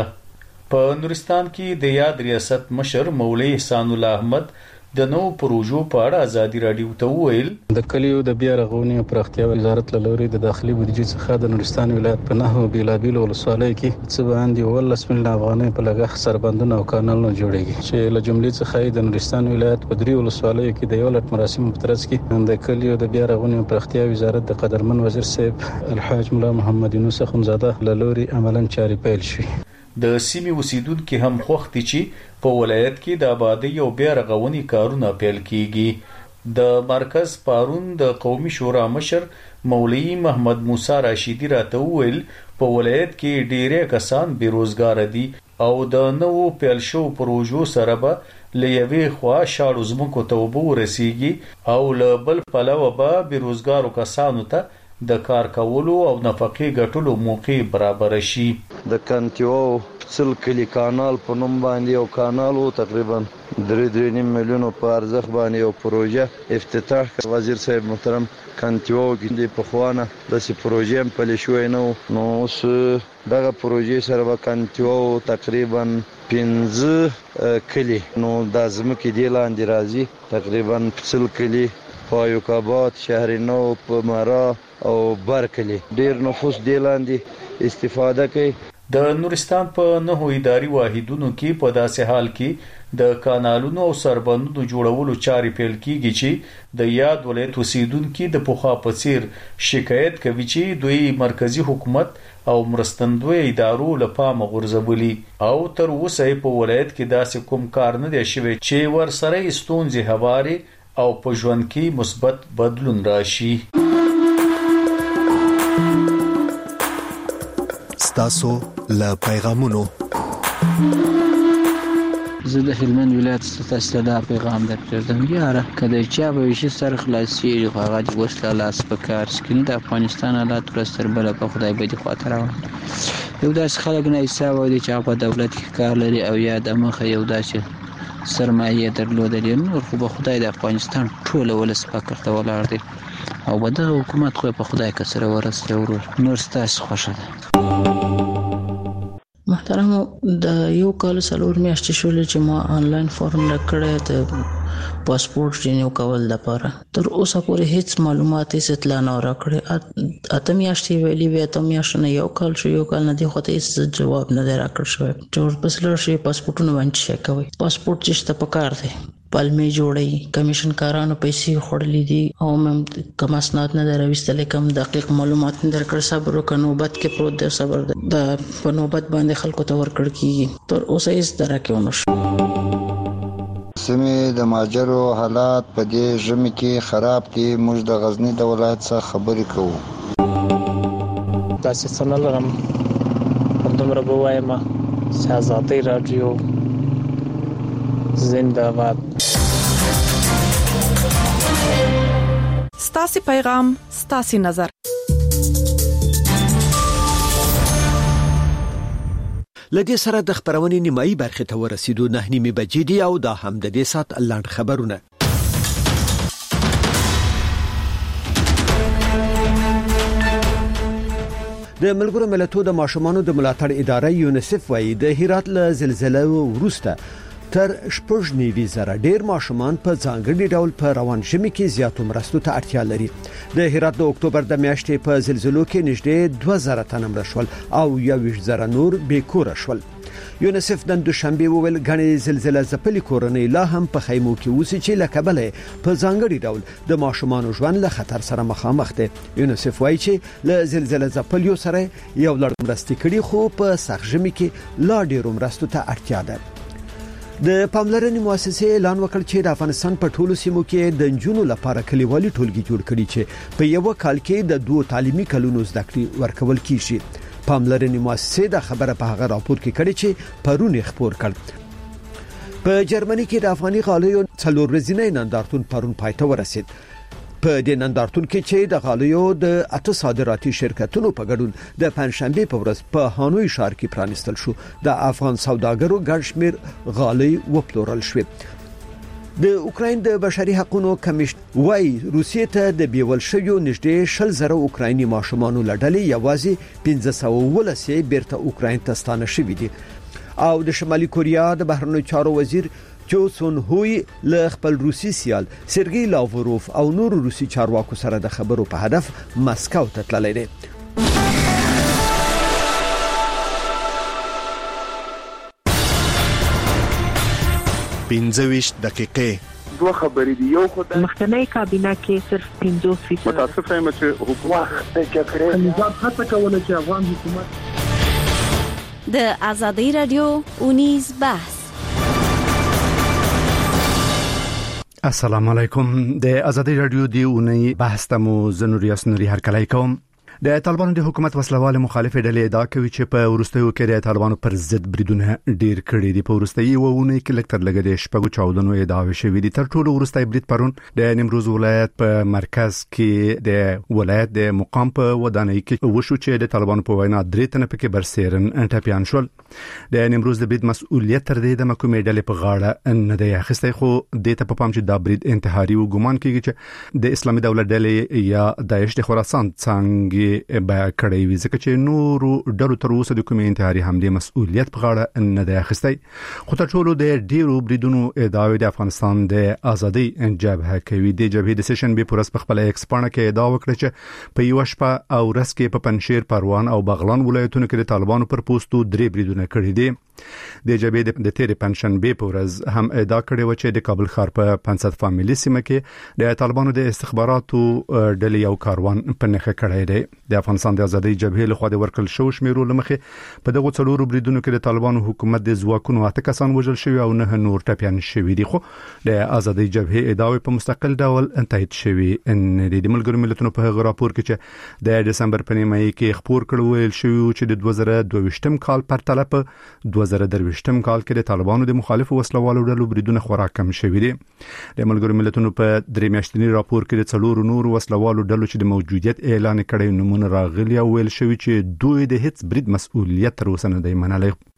په نورستان کې د یاد ریاست مشر مولوی احسان الله احمد د نو پروژو په اړه ازادي رادیو ته ویل د کلیو د بیا رغونې او پراختیا وزارت له لوري د داخلي بودیجې څخه د نورستان ولایت په نهو بیلابیلو ولسوالیو کې څه باندې ولس ملیون افغانۍ په لګښت سربندونه او کانالونه جوړیږي چې له جملې څخه د نورستان ولایت په درې ولسوالیو کې د یو لټ مراسم په ترڅ کې د کلیو د بیا رغونې او پراختیا وزارت د قدرمن وزیر صاحب الحاج مولا محمد یونس اخونزاده له لوري عملاً چاري پیل شي د سیمې اوسیدونکو هم خوښ دي چې په ولایت کې د آبادی او بیا رغونې کارونه پیل کیږي د مرکز پارون د قومي شورا مشر مولوی محمد موسی راشدی راته ویل په ولایت کې ډیره کسان بیروزګار دي او د نوو پیل شو پروژو سره به لېوي خوا شاړو زمکو ته وبو رسیږي او له بل پلوه به بیروزګارو کسانو ته د کار کولو او نفقې ګټلو موقع برابر شي د کانتیو څل کلی کانال په نوم باندې او کانالو تقریبا درې درې نیم میلیون په ارزښت باندې یو پروژه افتتاح کړ وزیر صاحب محترم کانتیو کې په خوانه د سي پروژې هم په لشوي نو نو اوس دغه پروژې سره به کانتیو تقریبا پنځه کلی نو د ځمکې دی لاندې راځي تقریبا څل کلی پایوکابات شهر نو په مرا او برکلی ډیر نفوس دی لاندې استفاده کوي د نورستان په نهو اداري واحدونو کې په داسې حال کې د کانالونو او سربندونو جوړولو چارې پیل کیږي چې د یاد ولایت اوسیدونکو د پوخا په څیر شکایت کوي چې دوی مرکزی حکومت او مرستندوی ادارو له پامه غورځولي او تر اوسه په ولایت کې داسې کوم کار نه دی شوی چې ورسره ستونزې هواري او په ژوند کې مثبت بدلون راشي ستاسو له پیغامونو زه د هلمند ولایت ستاسو ته پیغام درکړم یاره کله چې به شي سر خلاصي خو هغه وسله لاس په کار سکین د افغانستان حالات ورستر بل په خدای به دي خاطر یو داس خلک نه حساب ودی چې په دولت کې کار لري او یا د مخه یو داسې سرمایه درلودلې نور خو به خدای د افغانستان ټول ولس فقر ته ولاړ دی او به د حکومت خو په خدای کسره ورسره ورور نور ستاسو خوښه ده. محترم د یو کال څلور میاشتې شولې چې ما آنلاین فارم راکړی د پاسپورت رینیو کول لپاره. تر اوسه پورې هیڅ معلومات هیڅ اطلاع نه راکړې. اته میاشتې ویلې وې اته میاشتې نه یو کال شو یو کال نه دی خو ته هیڅ جواب نه دی راکړل شوی. چې ورپسې لاړ شي پاسپورټونه باندې چک کوي. پاسپورت چې شته پکار دی پالمې جوړي کمیشن کارانو پیسې خورلې دي او مم کم اسناد نه درويستل کم دقیق معلومات نه درکړ. صبر وکړه نوبت کې پروت دی صبر د په نوبت باندې خلکو ته ورکړ کیږي. تر اوسه هیڅ درکه ونه شو. سیمه د ماجرو حالات په دې ژمي کې خراب دي. موږ د غزنی د ولایت څخه خبرې کوو. تاسو څنګه لرم همدمره بوایم چې آزادۍ رادیو زنده باد. ستاسي پیغام ستاسي نظر. لدې سره د خبرونې نیمایي برخه ته ورسېدو. نه نیمه بجې دي او دا هم د دې سات لاند خبرونه. د ملګرو ملتونو د ماشومانو د ملاتړ اداره یونیسف وايي د هرات له زلزلې وروسته تر شپږ نیوي زره ډیر ماشومان په ځانګړي ډول په روان ژمي کې زیاتو مرستو ته اړتیا لري. د هرات د اکتوبر د میاشتې په زلزلو کې نږدې دوه زره تنه مړه شول او یو زره نور بې کور شول. یونیسف نن دوشنبه وویل غني زلزلہ ځپلي کورنۍ لا هم په خیمو کې اوسې چې لکبله په ځانګړي ډول د ماشومان ژوند له خطر سره مخامخ دي. یونیسف وایي چې له زلزلہ ځپلو سره یو لړ مرستې کړي خو په سخت ژمي کې لا ډیر مرستو ته اړتیا ده. د پاملرنې مؤسسې اعلان وکړ چې د افغانستان په ټولو سیمو کې د جنونو لپاره کلیوالي ټولګي جوړ کړي چې په یو کال کې د دوه تعلیمي کلونو زده کړې ورکول کیږي. پاملرنې مؤسسې د خبره په هغه راپور کې کړي چې پرون خبر کړ. په جرمني کې د افغاني غالیو څلور ورځې نندارتون پرون پایته ورسید. په دې نندارتون کې چې د غالیو د اته صادراتي شرکتونو په ګډون د پنځشنبه په ورځ په هانوي ښار کې پرانستل شو. د افغان سوداګرو ګڼ شمېر غالۍ وپلورل شوې. د اوکراین د بشري حقوقو کمیشن وايي روسیې ته د بیول شویو نږدې شل زره اوکرایني ماشومان لړلې یوازې پنځه سوه ولسې بیرته اوکراین ته ستانه شوې دي. او د شمالي کوریا د بهرنیو چارو وزیر چو سون هوی له خپل روسي سیال سرګي لاوروف او نور روسي چارواکو سره د خبرو په هدف مسکو ته تللی دی. پنځه دقیقې دوه خبرې دي. یو خدای مخکنی کابینه کې صرف پنځه فیصد متاسف یم چې حکومت د جګړې نظام هڅه کوله چې افغان حکومت د آزادۍ رادیو اونیز بحث. السلام علیکم. د آزادۍ رادیو دی اونۍ بحث ته مو زنوریاس نوري هر کله کوم. د طالبانو د حکومت وسلواله مخالفه ډلې ادعا کوي چې په ورستیو کې د طالبانو پر ضد بریدونه ډیر کړي دي. په ورستیو وونه کې لکتر لګې د شپږو چاودنو ادعا شوې دي. تر ټولو ورستای برید پرون د نیمروز ولایت په مرکز کې د ولایت د مقام په ودانۍ کې وشو چې د طالبانو په وینا درې تنه پکې برسېرن ټاپیان شول. د نیمروز د برید مسؤلیت تر دې د محکمې ډلې په غاړه نه دی اخیستی خو د ته په پام چې دا برید انتحاري او ګمان کیږي چې د اسلامي دولت ډلې یا داعش د خراسان څنګه به کړی وي ځکه چې نورو ډلو تر اوسه د کومې انتحاري حمله مسؤلیت په غاړه نه دی اخیستی. خو تر ټولو د ډیرو بریدونو ادعا د افغانستان د ازادۍ جبهه کوي. د جبهې د سیشن به پرس په خپل ایکسپانه کې ادعا وکړه چې په یو شپه او ورځ کې په پنځشیر پروان او بغلان ولایتونو کې د طالبانو پر پوسټو درې بریدونه کړي دي. د جبهې د تیر پنځشنبه په ورځ هم ادعا کړې و چې د کابل ښار په پنځه فامیلی سیمه کې د طالبانو د استخباراتو ډلې یو کاروان په نخښه کړی دی. د افغانستان د ازادۍ جبهې له خوا د ورکل شو شمیرو لمخې په دغه څلورو بریدونو کې د طالبانو حکومت د ځواکونو اته کسان وژل شوی او نه نور ټپيان شوی دي. خو د ازادۍ جبهې ادعا په مستقل ډول تایید شوی ان د ملګرو ملتونو په راپور کې چې د دسمبر په نیمه کې خبر کړو ویل شوی چې د دوه زره دوه ویشتم کال پر تله په دوه زره درې ویشتم کال کې د طالبانو د مخالفو وسلوالو ډلو بریدونه خورا کم شوی دي. د ملګرو ملتونو په درې میاشتنی راپور کې د څلورو نور وسلوالو ډلو چې د موجودیت اعلان کړي نمونه راغلي او ویل شوی چې دوی د هیڅ برید مسؤلیت تر اوسه نه دی منلای.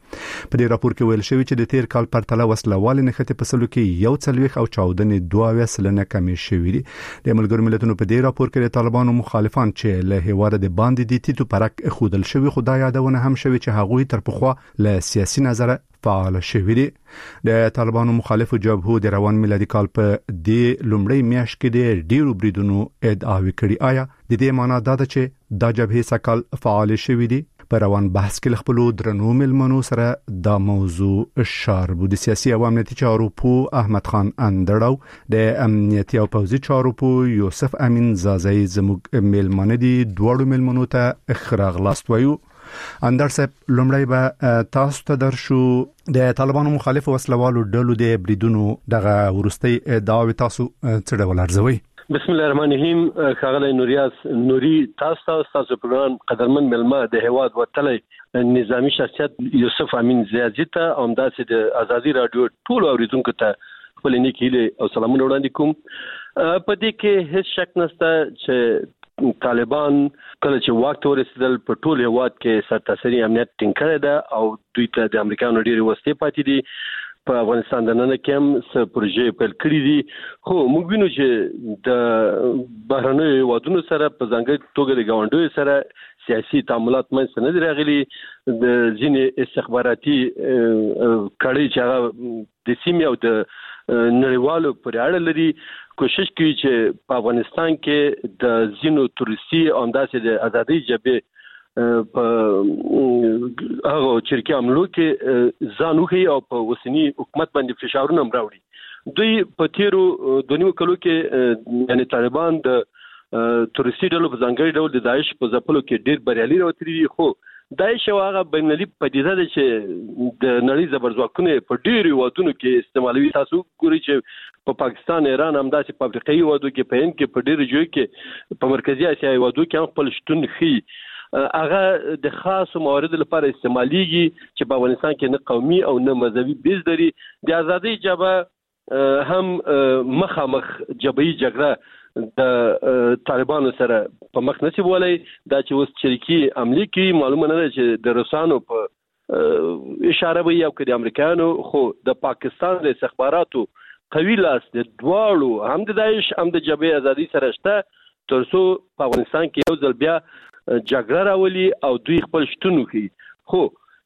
په دې راپور کې ویل شوی چې د تیر کال پرتله وسلوال نښته په سلو کې یو څلويخ او چاودنې دوه سلنه کمې شوې دي. د ملګرو ملتونو په دې راپور کې د طالبانو مخالفان چې له هیواد د باندې د تیتو پرک خودل شوی خدای یادونه هم شوی چې هغوی تر پخوا له سیاسي نظر فعال شوی دي. د طالبانو مخالفو جبهو د روان میلادي کال په د لومړی میاشت کې د ډیرو بریدونو ادعاوې کړي. آیا د دې معنی دا ده چې دا جبهې سکل فعال شوی دي؟ په روان بحث کې خپل درنو ملمنو سره دا موضوع شاربو د سیاسي او امنیتي چارو په احمد خان اندړو د امنیتي او پوځي چارو په یوسف امین زازای زموږ ملمنه دي. دوړو ملمنو ته اخراغ لاست وایو. اندر صاحب لومړی به تاسو ته درشو د طالبانو مخالف وسلوالو ډلو د بریدونو دغه ورستي ادعاوې تاسو څه ډول ارزوي؟ بسم الله الرحمن الرحیم. خاغلی نوریاس نوري تاسو تاسو پروګرام قدرمن ملما د هواد وتلی نظامی شخصیت یوسف امین زیازی ته همداسې د ازادي رادیو ټول اوریدونکو ته خپل نیکی او سلامونه وړاندې کوم. په دې کې هیڅ شک نشته چې طالبان کله چې واک ته ورسېدل په ټول هواد کې سرتاسري امنیت ټینګ کړی ده او دوی ته د امریکایانو ډېرې وسلې پاتې دي. په افغانستان د نن کې هم څه پروژې پیل کړې دي، خو موږ وینو چې د بهرنیو هیوادونو سره په ځانګړي توګه د ګاونډیو سره سیاسي تعاملات منځته نه دي راغلي. د ځینې استخباراتي کړۍ چې هغه د سیمې او د نړیوالو پورې اړه لري کوشش کوي چې په افغانستان کې د ځینو تروریستي او همداسې د ازادۍ جبهې په هغه چرکی عملو کې ځان وخی او په وسنی حکومت باندې فشارونه راوړي. دوی په تیرو دونیو کلو کې یعنی طالبان د تروریستي ډلو په ځانګړي ډول د داعش په ځپلو کې ډېر بریالي راوتلي دي. خو داعش هغه بینالمللي پدیده ده چې د نړۍ زبرځواکونه په ډېرو هیوادونو کې استعمالوي. تاسو ګورئ چې په پاکستان، ایران، همداسې په افریقایي هیوادو کې، په هند کې، په ډېرو ځایو کې، په مرکزي اسیا هیوادو کې هم خپل شتون ښیي. هغه د خاصو مواردو لپاره استعماليږي چې په افغانستان کې نه قومي او نه مذهبي بیز لري. د ازادۍ جبهه هم مخامخ جبهي جګړه د طالبانو سره په مخ نشي ولای. دا چې اوس چریکي عملی کې معلومه نه ده چې د روسانو په اشاره وي او کې د امریکایانو، خو د پاکستان د استخباراتو قوي لاس د دواړو هم د داعش هم د جبهه ازادي سره شته ترڅو په افغانستان کې یو ځل بیا جګړه راولي او دوی خپل شتون وکړي. خو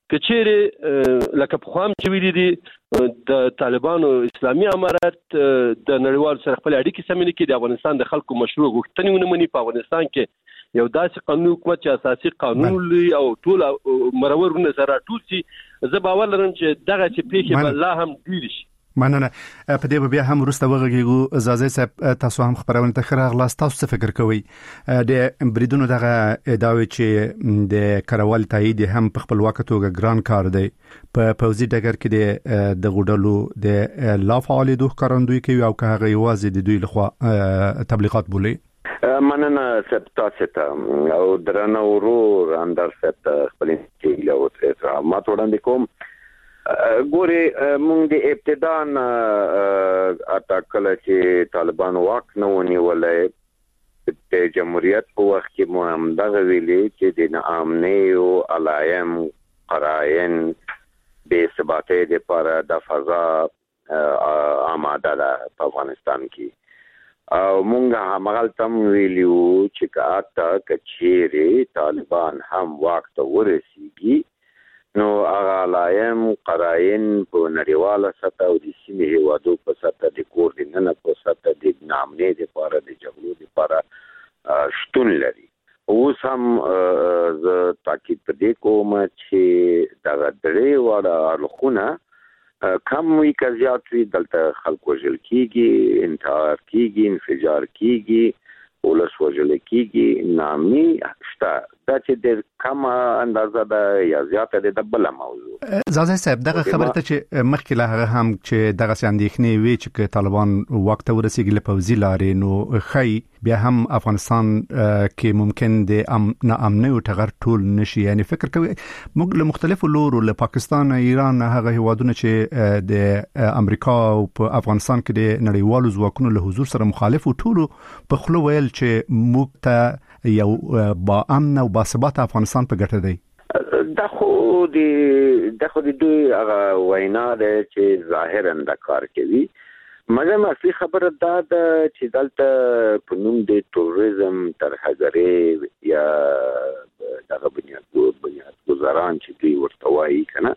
کچېره لکه په خام چې ویلي دي د طالبانو اسلامي امارات د نړیوال سره خپل اړیکې سمې کې د افغانستان د خلکو مشروع غوښتنې ونه مني. په افغانستان کې یو داسې قانوني حکومت چې اساسي قانون لري او ټول مرورونه سره ټول شي. زه باور لرم چې دغه چې پیښې به لا هم ډېرې شي. مننه. په دې بیا هم وروسته وغږیږو. زازی صاحب تاسو هم خبرونه ته خراغ لاس تاسو څه فکر کوئ د بریدونو دغه ادعاوې چې د کروال تایید هم په خپل وخت توګه ګران کار دی په پوزي ډګر کې د غډلو د لا فعالیتو ښکارندوی کوي او که هغه یوازې د دوی لخوا تبلیغات بولي؟ مننه سپتاسه ته او درنه ورور اندر سپت خپل کې له احترامات وړاندې کوم. ګوري مونږ د ابتدا اټاکل چې طالبان واک نه ونیولې د جمهوریت په وخت کې مو هم دغه ویلي چې د ناامنۍ او علایم قراین به ثباتې د پر د فضا آماده ده په افغانستان کې او مونږ همغه تم ویلو چې کاته کچېره طالبان هم وخت ورسیږي نو هغه علایم قراین په نړیواله سطح او د سیمې هیوادو په سطح د کوردیننه په سطح د نامنې د لپاره د جګړو لپاره شتون لري. اوس هم زه تاکید پدې کوم چې دغه درې وړه اړخونه کم وي که زیات وي دلته خلک وژل کېږي، انتحار کېږي، انفجار کېږي، ولس وژل کېږي، نامي شته. دا چې د کم اندازه ده یا زیاته ده د بل موضوع. زازی صاحب دغه خبره ته چې مخکې له هغه هم چې دغه اندېښنې وي چې طالبان وخت ورسیږي له پوځي لارې نو خی بیا هم افغانستان کې ممکن د ناامنۍ او ټغر ټول نشي. یعنی فکر کوي موږ له مختلفو لورو له پاکستان، ایران، هغه هیوادونه چې د امریکا او په افغانستان کې د نړیوالو ځواکونو له حضور سره مخالف او ټول په خلو ویل چې موږ ته یو با امن او با ثبات افغانستان په ګټه دی. دا خو د د خو د دوی هغه وینا ده چې ظاهرا د کار کوي، مګر اصلي خبره دا ده چې دلته په نوم د ټوریزم ترهګري یا دغه بنیاد بنیاد گزاران چې دوی ورته وایي کنه،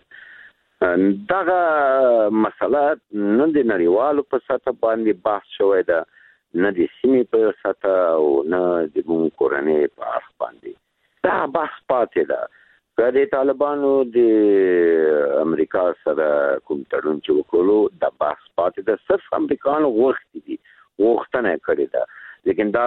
دغه مسله نه د نړیوالو په سطح باندې بحث شوی ده، نه د سیمې په سطح او نه د مونږ کورنۍ په اړخ باندې دا بحث پاتې ده. که د طالبانو د امریکا سره کوم تړون چې وکړو دا بحث پاتې ده، صرف امریکایانو غوښتي دي، غوښتنه کړې ده، لیکن دا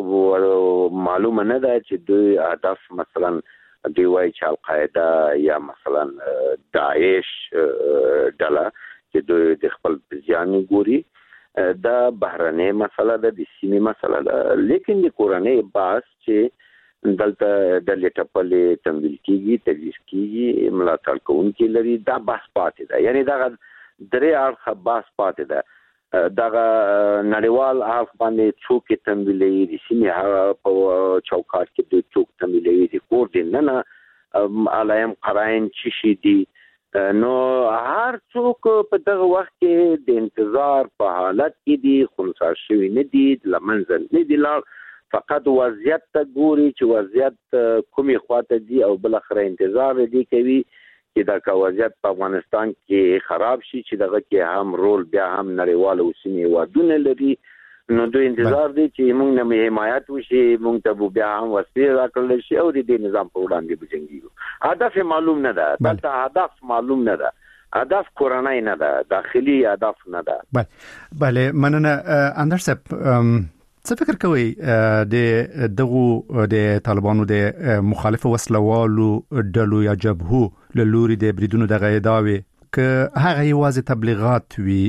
معلومه نه ده چې دوی هدف مثلا دوی وایي چې القاعده یا مثلا داعش ډله چې دوی د خپل زیان ګوري، دا بهرنۍ مسله ده، د سیمې مسله ده، لیکن د کورنۍ بحث چې دلته د لټپلې تمویل کیږي، تجهیز کیږي، ملاتړ کوونکي لري، دا بحث پاتې ده. یعنی دا درې اړخه بحث پاتې ده. دغه نړیوال اړخ باندې څوک تمویلوي، د سیمې هغه په چوکاټ کې د څوک تمویلوي، د کور د ننه علایم قراین چی شي دي، نو هر څوک په دغه وخت کې د انتظار په حالت کې دي، خنثی شوي نه دي، لمنځه نه دي لاړ، فقط وضعیت ته ګوري چې وضعیت کومې خواته دي او بل اخر انتظار دي کوي چې دا وضعیت په افغانستان کې خراب شي، چې دغه کې هم رول بیا هم نړیوال او سیمې هیوادونه لري، نو دوی انتظار دي چې موږ نه حمایت وشي، موږ ته بیا هم وسیله راکړل شي او د دې نظام په وړاندې بجنګیږو. هدف معلوم نه ده، دا هدف معلوم نه ده، هدف کورنۍ نه ده، داخلي هدف نه ده. بله بله مننه. اندر صاحب څه فکر کوي د دغه د طالبانو د مخالف وسلوالو ډلو یا جبهو له لوري د بریدونو د غیداوي که هغه یوازې تبلیغات وي،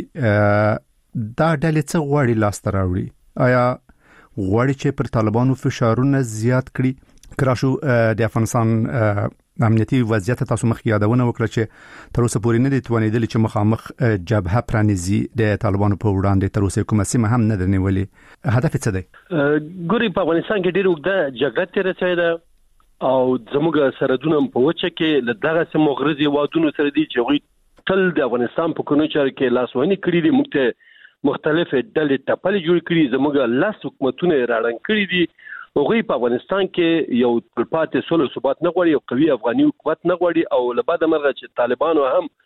دا ډلې څه غواړي لاسته راوړي؟ آیا غواړي چې پر طالبانو فشارونه زیات کړي؟ کراشو د افغانستان امنیتي وضعیت تاسو مخ یادونه وکړه چې تر اوسه پورې نه دي توانیدل چې مخامخ جبهه پرانیزي د طالبانو په وړاندې، تر اوسه کومه سیمه هم نه درنیولې. هدف څه دی؟ ګوري په افغانستان کې ډېر وګړه جګړه تیر شوې ده او زموږ سرحدونه په وچه کې له دغه سیمو غرضي وادونو سره دي چې غوي تل د افغانستان په کونو چارو کې لاسوهنه کړې دي، موږ مختلف ډلې ټپلې جوړ کړي، زموږ لاس حکومتونه راړنګ کړي دي. هغوی په افغانستان کې یو تلپاتې سوله ثبات نه غواړي، یو قوي افغاني حکومت نه غواړي، او له بعده مرغه چې طالبانو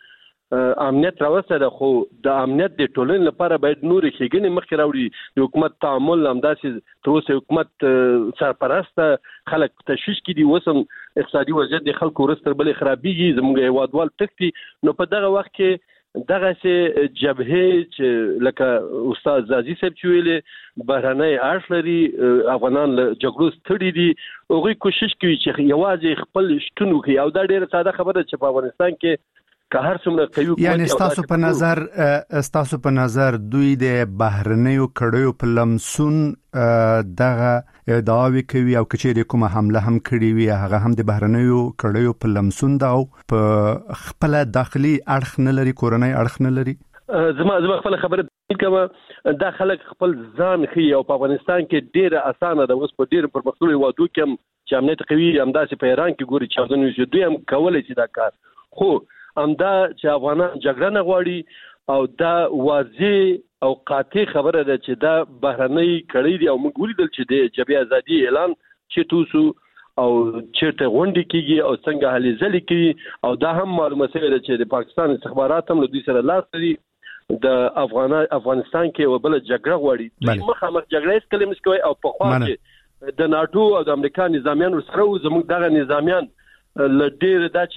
هم امنیت راوسته ده، خو د امنیت د ټولنې لپاره باید نور ښېګڼې مخکې راوړي. د حکومت تعامل همداسې تر اوسه حکومت سرپرسته خلک تشویش کې دي، اوس هم اقتصادي وضعیت د خلکو ورځ تر بلې خرابېږي، زموږ هېوادوال تښتي. نو په دغه وخت کې دغه سه جبهه چې لکه استاد زازي صاحب چې ویلي بهرنۍ اړخ لري، افغانان له جګړو ستړي دي، هغوی کوشش کوي چې یوازې خپل شتون وکړي، او دا ډېره ساده خبره چې په افغانستان کې که هر څومره قوي، یعنی ستاسو په نظر ستاسو په نظر دوی د بهرنیو کړیو په لمسون دغه ادعاوې کوي، او کچېرې کومه حمله هم کړې وي هغه هم د بهرنیو کړیو په لمسون ده او په خپل داخلي اړخ نه لري، کورنۍ اړخ نه لري. زما زما خپل خبره کوم، دا خلک خپل ځان خي، او په افغانستان کې ډېره اسانه ده، اوس په ډېر پرمختللو هېوادو کې هم چې امنیت قوي، همداسې په ایران کې ګوري چې ځنې دوی هم کولی شي دا کار، خو همدا چې افغانان جګړه نه غواړي، او دا واضح او قاطع خبره ده چې دا بهرنۍ کړی دي، او موږ ولیدل چې د جبهه ازادي اعلان چې توسو او چیرته غونډې کیږي او څنګه هلې ځلې کوي، او دا هم معلومه شوې ده چې د پاکستان استخبارات هم له دوی سره لاس لري، د افغان افغانستان کې وبله جګړه غواړي. دوی مخامخ جګړه هیڅ کله نشي کوي، او په خوا کې د ناټو او د امریکا نظامیان سره زموږ دغه نظامیان ل ډېر دا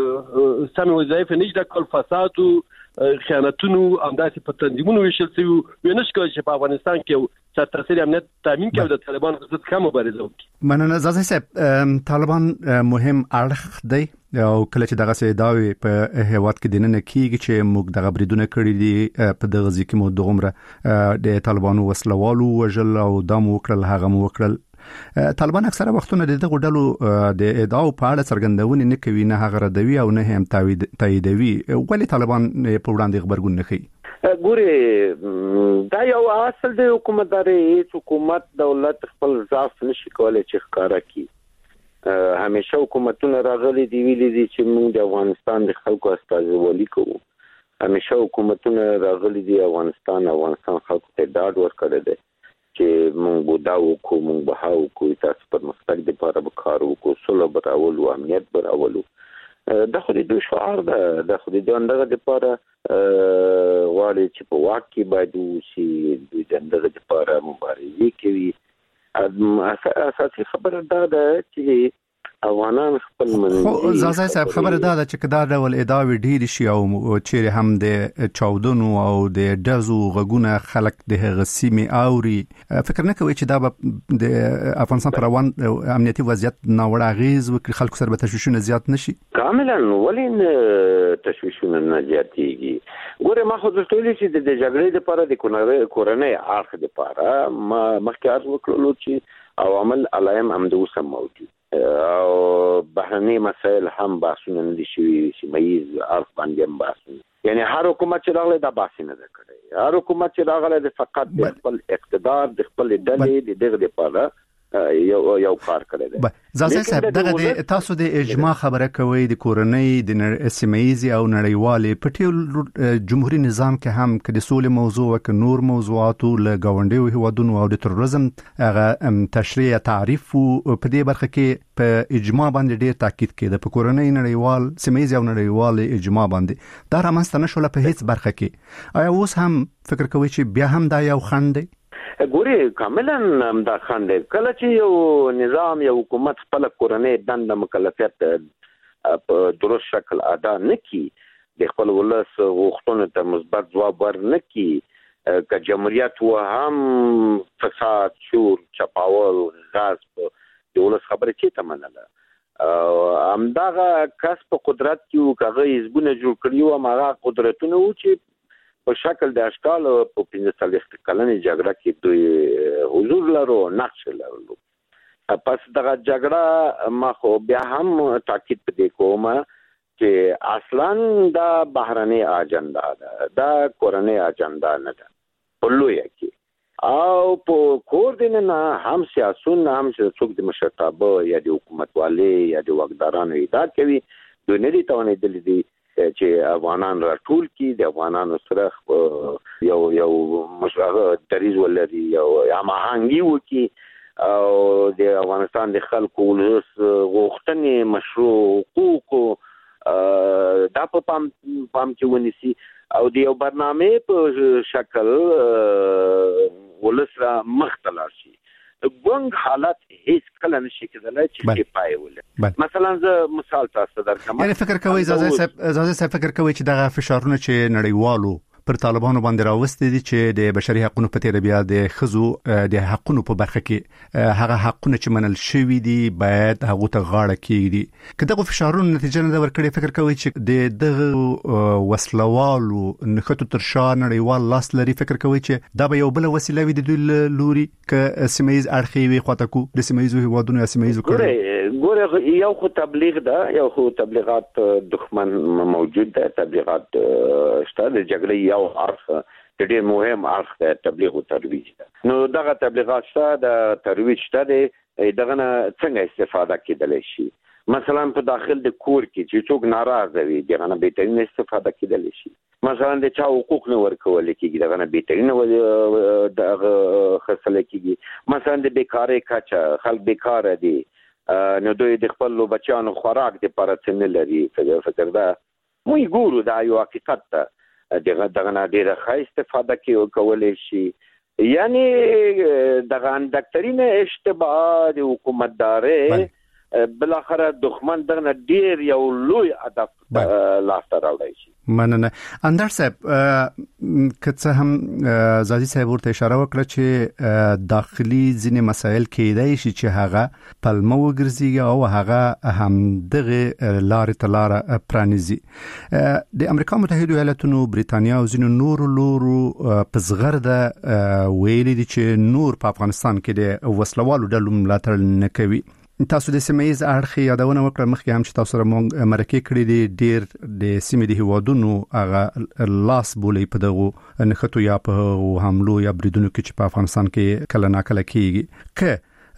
چې سم وظایف نه اجرا کول، فساد او خیانتونو همداسې په تنظیمونو ویشل شوي، وینش کوي چې په افغانستان کې سرتاسري امنیت تامین کوي، د طالبانو ضد کم مبارزه وکړي. مننه زازي صاحب. طالبان مهم اړخ دی، او کله چې دغه سیداوي په هیواد کې دننه کیږي چې موږ دغه بریدونه کړی دي، په دغه ځکه مو دغمره د طالبانو وسلوالو وجل او دمو وکړل، هغه مو وکړل. طالبان اکثره وختونه د دغه ډلو د ادعاو په اړه څرګندونه نه کوي، نه هغه ردوي او نه هم تاییدوي. ولې طالبان په وړاندې خبرګون نه کوي؟ ګوري دا یو اصل د حکومتداري، حکومت دولت خپل ضعف نشي کولای چې ښکارا کړي. همیشه حکومتونه راغلي دی ویلي دي چې موږ د افغانستان د خلکو استازولي کوو. همیشه حکومتونه راغلي دي افغانستان افغانستان خلکو ته ډاډ ورکړی دی چې موږ به دا وکړو، موږ به ها وکړو، تاسو پرمختګ لپاره به کار وکړو، صلح به راولو، امنیت به راولو. دا خو د دوی شعار ده، دا خو د دوی اندغه لپاره غواړي چې په واک کې باید وشي، دوی د اندغه لپاره مبارزې کوي. اساسي خبره دا ده چې افغانان خپل منځي زازای صاحب خبره دا ده چې کدا ډول ادعاوی ډیر شي او چیرې هم د چاودنو او د دزو غږونه خلک د هغه سیمې اوري، فکر نه کوي چې دا به د افغانستان پر روان امنیتي وضعیت ناوړه اغیز وکړي، خلکو سره به تشویشونه زیات نشي؟ کاملا ولین تشویشونه نه زیاتېږي. ګوره ما خو درته ویلي چې د جګړې لپاره د کورنۍ اړخ لپاره ما مخکې عرض وکړلو چې عوامل علایم هم د اوسه موجود او بهرني مسایل هم بحثونه نه دي شوي، سیمه‌ییز اړخ باندې هم بحثونه، یعنی هر حکومت چې راغلی دا بحث نه ده کړی. هر حکومت چې راغلی د فقط د خپل اقتدار د خپل ډلې د دغه لپاره یو یو کار کړی دی. زاسای صاحب دغه د تاسو د اجماع خبره کوي د کورنۍ د سیمه‌ییز او نړیوالې په ټول جمهوریت نظام کې هم کې د سولې موضوع او ک نور موضوعاتو له گاونډیو هیوادونو او د تروریزم هغه تشریح تعریف په دې برخه کې په اجماع باندې ډیر تاکید کړي. په کورنۍ نړیوال سیمه‌ییز او نړیوال اجماع باندې دا رامنځته نشول په هیڅ برخه کې. آیا اوس هم فکر کوي چې بیا هم دا یو خنډ دی؟ ګوري کاملا دا خنډ کله چې یو نظام یو حکومت خپل کورنۍ دنده مکلفیت په درست شکل ادا نکي، د خپل ولس غوښتنو ته مثبت ځواب ورنکي، که جمهوریت و هم فساد، شور، چپاول، غصب د ولس خبره چی ته منله. همدغه کس په قدرت کې کغه حزبونه جوړ کړي او هغه قدرتونه و چې په شکل د اشکال په پنځه څلوېښت کلنې جګړه کې دوی حضور لرو، نقش لرلو. پس دغه جګړه ما خو بیا هم تاکید پدې کوم چې اصلا دا بهرنۍ اجنډا ده، دا کورنۍ اجنډا نه ده په لویه کې. او په کور دین نه هم سیاسون هم څوک د مشرتابه یا د حکومتوالي یا د واکدارانو ادعا کوي، دوی نه دي توانېدلي دي چې افغانان راټول کی، د افغانانو سره یو یو مشغله دریز ولري، یو هماهنګي وکي او د افغانستان د خلکو ولس غوښتنې مشروع حقوق دا په پام پام کې ونیسي او د یو برنامه په شکل ولس را مختلف شي. ګونګ حالت هیڅ کله نشي کېدلای چې پای ولري. مثلا زه مثال تاسو درکم، یعنی فکر کوي زازای صاحب زازای صاحب فکر کوي چې دغه فشارونه چې نړیوالو پر طالبانو باندې راوستي دي چې د بشري حقوقو په تیر بیا د خزو د حقوقو په برخه کې هغه حقونه چې منل شوی دي باید هغه ته غاړه کیږي. که دغه فشارونو نتیجه نه ورکړي، فکر کوي چې د دغه وسلوالو نخټو تر شا نړیوال لاس لري، فکر کوي چې دا به یو بل وسیله وي د دوی لوري ک سیمایز اړخي وي خاطکو د سیمایزو هیوادونو یا سیمایزو کړي. ګوره یو خو تبلیغ ده، یو خو تبلیغات دښمن موجود ده، تبلیغات شته د جګړې یو اړخ د ډېر مهم اړخ د تبلیغ او ترویج ده. نو دغه تبلیغات شته، د ترویج شته، دغه نه څنګه استفاده کېدلی شي. مثلا په داخل د کور کې چې څوک ناراضه وي دغه نه بهترین استفاده کېدلی شي. مثلا د چا حقوق نه ورکول کېږي دغه نه بهترین دغه خصله کېږي. مثلا د بیکاری کچه، خلک بیکاره دي، نو دوی د خپل بچیانو خوراک د لپاره څه نه لري. فکر دا موږ ګورو دا یو حقیقت ده، دغه دغه نه ډېره ښه استفاده کولی شي. یعنی دغه اندکترین اشتباه د حکومتدارۍ بالاخره دښمن دغه ډیر یو لوی هدف لاسته راوړی شي. مننه. اندر صاحب که څه هم زادي صاحب ورته اشاره وکړه چې داخلي ځینې مسایل کېدای شي چې هغه پلمه وګرځي او هغه هم دغه لارې ته لاره پرانیزي. د امریکا متحده ایالاتونو، بریتانیا او ځینو نورو لورو په زغرده ویلي دي چې نور په افغانستان کې د وسلوالو ډلو ملاتړ نه کوي. تاسو د سیمایز اړخ یادونه وکړه مخکې هم چې تاسو سره مونږ مرکه کړې دي، ډیر د سیمې د هیوادونو هغه لاس بولې په دغه نخټو یا په حملو یا بریدونو کې چې په افغانستان کې کله ناکله کېږي. که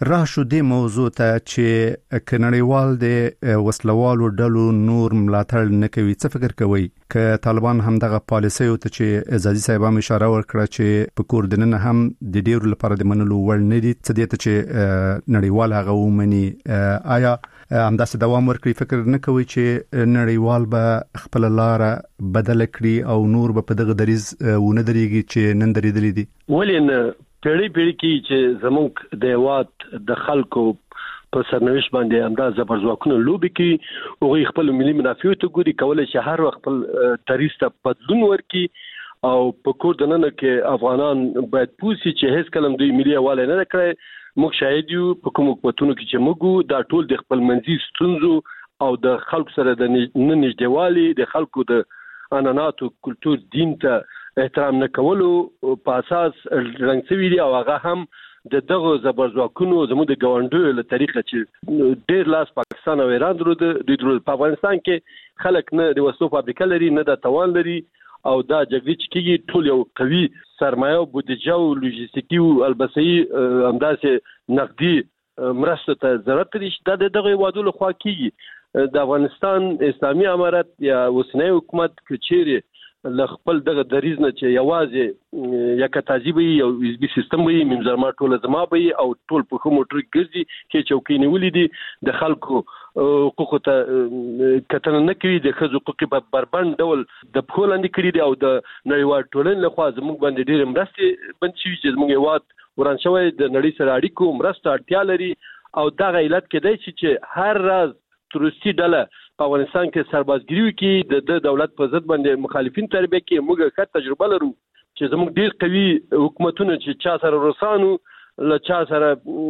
راشو دې موضوع ته چې کنړیوال د وسلوالو ډلو نور ملاتړ نه کوي، څه فکر کوي ک طالبان هم دغه پالیسي او ته چې ازادي صاحب هم اشاره وکړه چې په کور دننه هم د ډیرو لپاره د منلو وړ نه دي، څه دې ته چې نړیوال هغه ومني، آیا همداسې دوام ورکړي؟ فکر نه کوي چې نړیوال به خپل لار بدل کړي او نور به په دغه دریز ونه درېږي چې نن درېدلې دي؟ ولې پیړی پیړی کې چې زموږ د هیواد د خلکو په سرنوشت باندې همدا زبرځواکونه لوبي کوي او خپل ملي منافع ته ګوري، کولای شي هر وخت خپل تاریخ ته بدلون ورکړي او په کور دننه کې افغانان باید پوسی چې هیڅ کلم دوی ملي حواله نه کړي. موږ شاهد یو په کوم حکومتونو کې چې موږ دا ټول د خپل منځي ستونزو او د خلکو سره د نه نږدېوالي، د خلکو د عنعناتو، کلچر، دین ته احترام نه کولو په اساس رنګ سوي دي او هغه هم د دغه زبرځواکونو زموږ د ګاونډیو له طریقه چې ډېر لاس پاکستان او ایران درو د دوی په افغانستان کې خلک نه د وسلو فابریکه لري، نه د توان لري او دا جګړې چې کېږي ټول یو قوي سرمایه او بودیجه او لوجستیکي او البسي همداسې نقدي مرسته ته ضرورت لري. دا د دغه هیوادو لخوا کېږي. د افغانستان اسلامي امارت یا اوسنی حکومت کچېرې له خپل دغه دریز نه چې یوازې یا کتازي وي او حزبي سیستم وي، ممزرما ټول زما وي او ټول په کوم موټر ګرځي کې چوکۍ نیولې دي، د خلکو حقوق ته کتنه نه کوي، د ښځو حقوق په بربند ډول د پښو لاندې کړي دي او د نړیوال ټولنې لخوا زموږ باندې ډېرې مرستې بند شوي چې زموږ هیواد وران شوی د نړۍ سره اړیکو مرسته اړتیا لري او دغه علت کېدای شي چې هر راز تروریستي ډله په افغانستان کې سربازګري وکړي، د دولت په ضد باندې مخالفین تربیه کړي. موږ ښه تجربه لرو چې زموږ ډېر قوي حکومتونه چې چا سره روسانو، له چا سره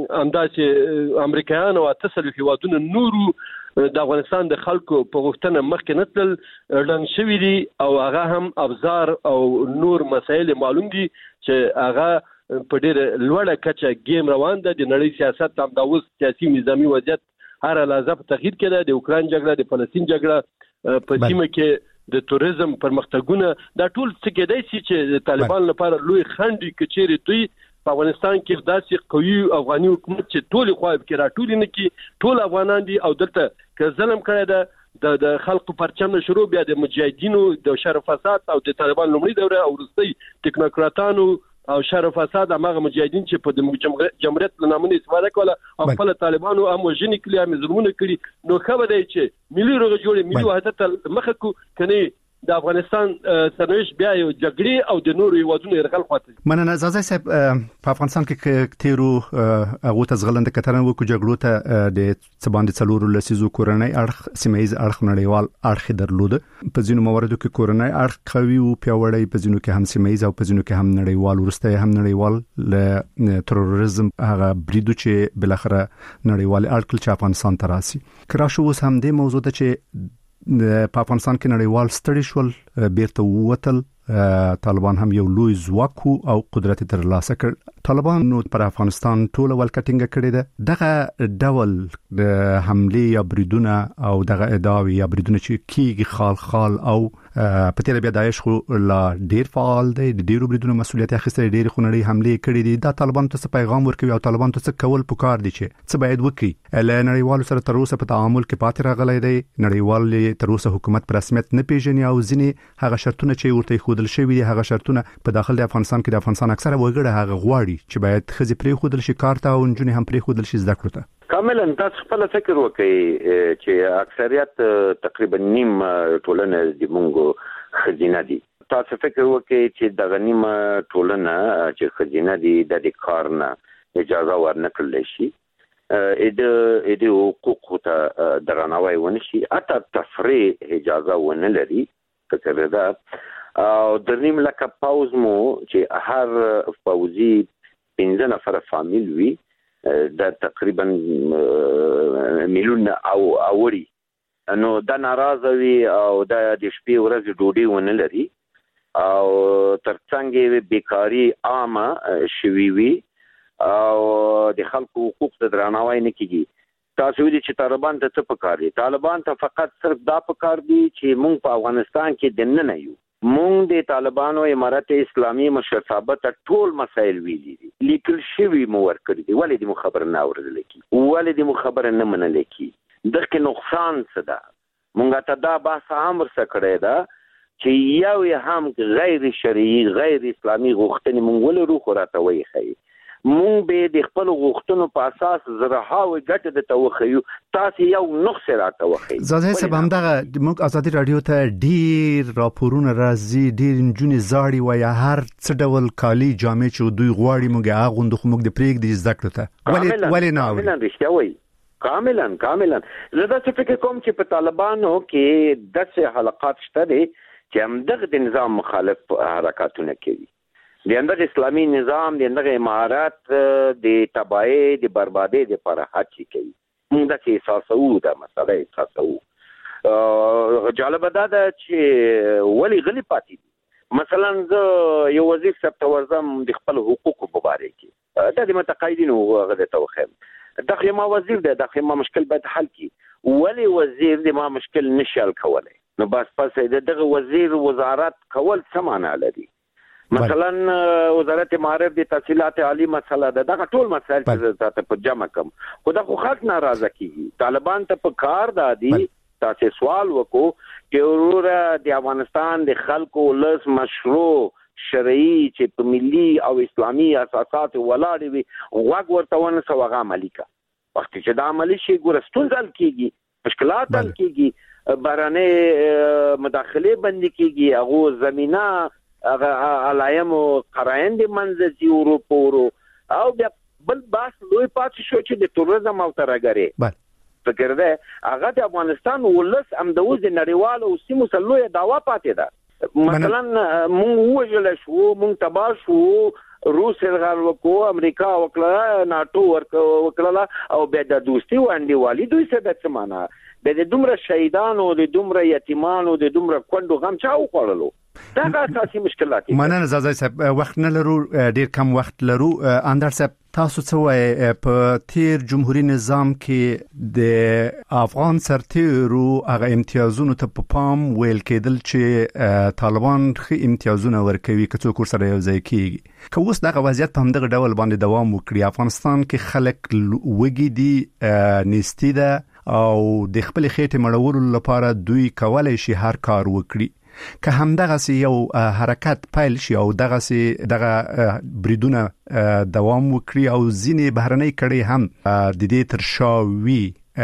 همداسې امریکایانو او اته څلوېښت هېوادونه نورو د افغانستان د خلکو په غوښتنه مخکې نه تلل، ړنګ شوي دي او هغه هم ابزار او نور مسایل معلوم دي چې هغه په ډېره لوړه کچه ګیم روان ده. د نړۍ سیاست هم دا اوس سیاسي نظامي وضعیت هر لحظه په تغییر کې ده. د اوکراین جګړه، د فلسطین جګړه، په سیمه کې د توریزم پرمختګونه، دا ټول څه کېدای شي چې د طالبان لپاره لوی خنډ کچېرې دوی په افغانستان کې داسې قوي افغاني حکومت چې ټول خو کې راټول نه کی ټول افغانان دي او دلته که ظلم کړی ده د خلکو پرچم شروع بیا د مجاهدینو د شر فساد او د طالبان لومړی دوره او وروستي ټکنوکراتانو او شر فساد هغه مجاهدین چې په د جمهوریت له نامه استفاده کوله او خپل طالبانو هم وژنې کړي، هم ظلمونه کړي. نو خبره دی چې ملي روغه جوړې ملي وحدت مخه کو کني د افغانستان سرنوشت بیا یو جګړې او د نورو هیوادونو يرغل خواته. مننه زازای صاحب، په افغانستان کې تیرو هغه ته زغلند کترن وکړو جګړو ته د څباند څلورو لسیزو کورنۍ اړخ سیمایي اړخ نړیوال اړخ درلود. په ځینو مواردو کې کورنۍ اړخ قوي او پیاوړی، په ځینو کې هم سیمایي او په ځینو کې هم نړیوال، ورسته هم نړیوال ل تروریزم هغه بریدو چې بل اخره نړیوال اړخ چې افغانستان ته راسي. کراشو اوس هم د موضوع ته چې په افغانستان کې نړیوال ستړي شول، بیرته ووتل، طالبان هم یو لوی ځواک او قدرت ترلاسه کړ. طالبان نو پر افغانستان ټول ولکټینګ کړی ده. دغه ډول د حمله یا بریدونه او دغه ادعاوی یا بریدونه چې کیږي خال خال او په تیر بیا داعش خو لا ډیر فعال دی، د ډیرو بریدونو مسولیت اخیسته، ډیر خونړی حمله کړې دي. دا طالبان ته پیغام ورکوي او طالبان ته څه کول پکار دي چې څه باید وکړي. ل نړیوالو سره تر اوسه په تعامل کې پاتې راغلی دی. نړیوال تر اوسه حکومت پر رسمیت نه پیژني او ځینې هغه شرطونه چې ورته خودل شوی دي، هغه شرطونه په داخل د افغانستان کې د افغانستان اکثره وګړي هغه غواړي چې باید خزي پرې خودل شي کارته او نجونې هم پرې خودل شي زده کړو ته. کاملا تاسو خپل فکر وکړئ چې اکثریت تقریبا نیم ټولنه د مونږ خزینه دي. تاسو فکر وکړئ چې د غنیمه ټولنه چې خزینه دي د کار نه اجازه ورنکړل شي، اې د حقوق ته درناوی ونشي، اته تفریح اجازه ونه لري. فکر دا او د نیم لکه پاوز مو چې هر فوزي پنځه نفر فامیل وي د تقریبا میلیون او اوري، نو دا ناراضه وي او د شپې ورځې ډوډۍ ونه لري او ترڅنګ بیکاری عامه شوي وي او د خلکو حقوق ته درناوی نه کیږي. تاسو ویلي چې طالبان ته څه پکار دي؟ طالبان ته فقط صرف دا پکار دي چې مونږ په افغانستان کې دننه نه یو. مونږ د طالبانو امارت اسلامي مشرتابه ته ټول مسایل ویلي دي لیکل شوی مو ورکړي دي ولې د خبر نه اورېدل کی ولې د خبر نه منل کی دغه نقصان څه ده مونږ ته دا بحث هم ورسره کړی دا چې یو یې هم غیر شرعي غیر اسلامي غوښتنې مونږ ولرو خو راته وایي ښایي مونږ به د خپل غوښتنو په اساس زرهاوي ګټه د توخیو تاسو یو نقص راته وخی زاده صاحب همدغه موږ ازادي رادیو ته ډیر راپورونه راځي ډیر انجونې زاړي وای هر څه ډول کالی جامې چې دوی غواړي موږ هغه غوند خو موږ د پریک د زده کړو ته ولې ولې نه کاملا رښتیا وای کاملا کاملا زه دا څه فکر کوم چې په طالبانو کې دغه حلقات شته دي چې همدغه د نظام مخالف حرکتونه کوي د اندغه اسلامي نظام د اندغه امارات د تباہی د بربادي د پر هڅه کوي موږ د احساسو د مسله احساسو جالب ده چې ولی غلی پاتې دي مثلا زه یو وزیر ثبت ورزم د خپل حقوقو په اړه کې د متقاعدینو غږ ته وخم دغه ما وزیر ده دغه ما مشکل باید حل کی ولی وزیر د ما مشکل نشال کولای نو بس پس دغه وزیر وزارت کول څه معنی لري مثلا وزارت معارف د تحصیلات عالی مسله ده دغه ټول مسایل چې تاسو په جمع کوم خدا خو خلک ناراضه کیږي طالبان ته په کار دادي تاسو سوال وکړو چې وروره د افغانستان د خلکو لس مشروع شرعي چې په ملي او اسلامي اساسات ولاړ وي غوږ ورته ونه سوغه عملی کا وخت چې د عملی شي ګورستون ځل کیږي مشکلات حل کیږي بارانه مداخله بند کیږي هغه زمينه هغه علایم او قرائن د منځي اروپورو او بیا بل باس لوی پات شو چې د توریزم او ترګری فکر ده هغه د افغانستان ولس امدوز د نړیوالو سیمو سلوې داوا پاتې ده مثلا مونږ وژل شو مونږ تبا شو روس الغال وکړو امریکا وکړه ناتو وکړه او بیا د دوستي وانډي والی دوی څه د څه معنا د دومره شهیدانو د دومره یتیمانو د دومره کندو غم چا وخړلو دا اساسي مشکلات دي مننه زازای صاحب وخت نه لرو ډیر کم وخت لرو اندر صاحب تاسو څه وایي په تیر جمهوریت نظام کې د افغان سرتیرو هغه امتیازونو ته په پام ویل کېدل چې طالبان خې امتیازونه ورکوي که څوک سره یو ځای کیږي که اوس دغه وضعیت په همدغه ډول باندې دوام وکړي افغانستان کې خلک وګي دي نيستي ده او د خپل خېټه مړولو لپاره دوی کولای شي هر کار وکړي که همدغه سی یو حرکت پیل شي او دغه سی دغه بریدونه دوام وکړي او ځینې بهرنۍ کړي هم د دې تر شاوي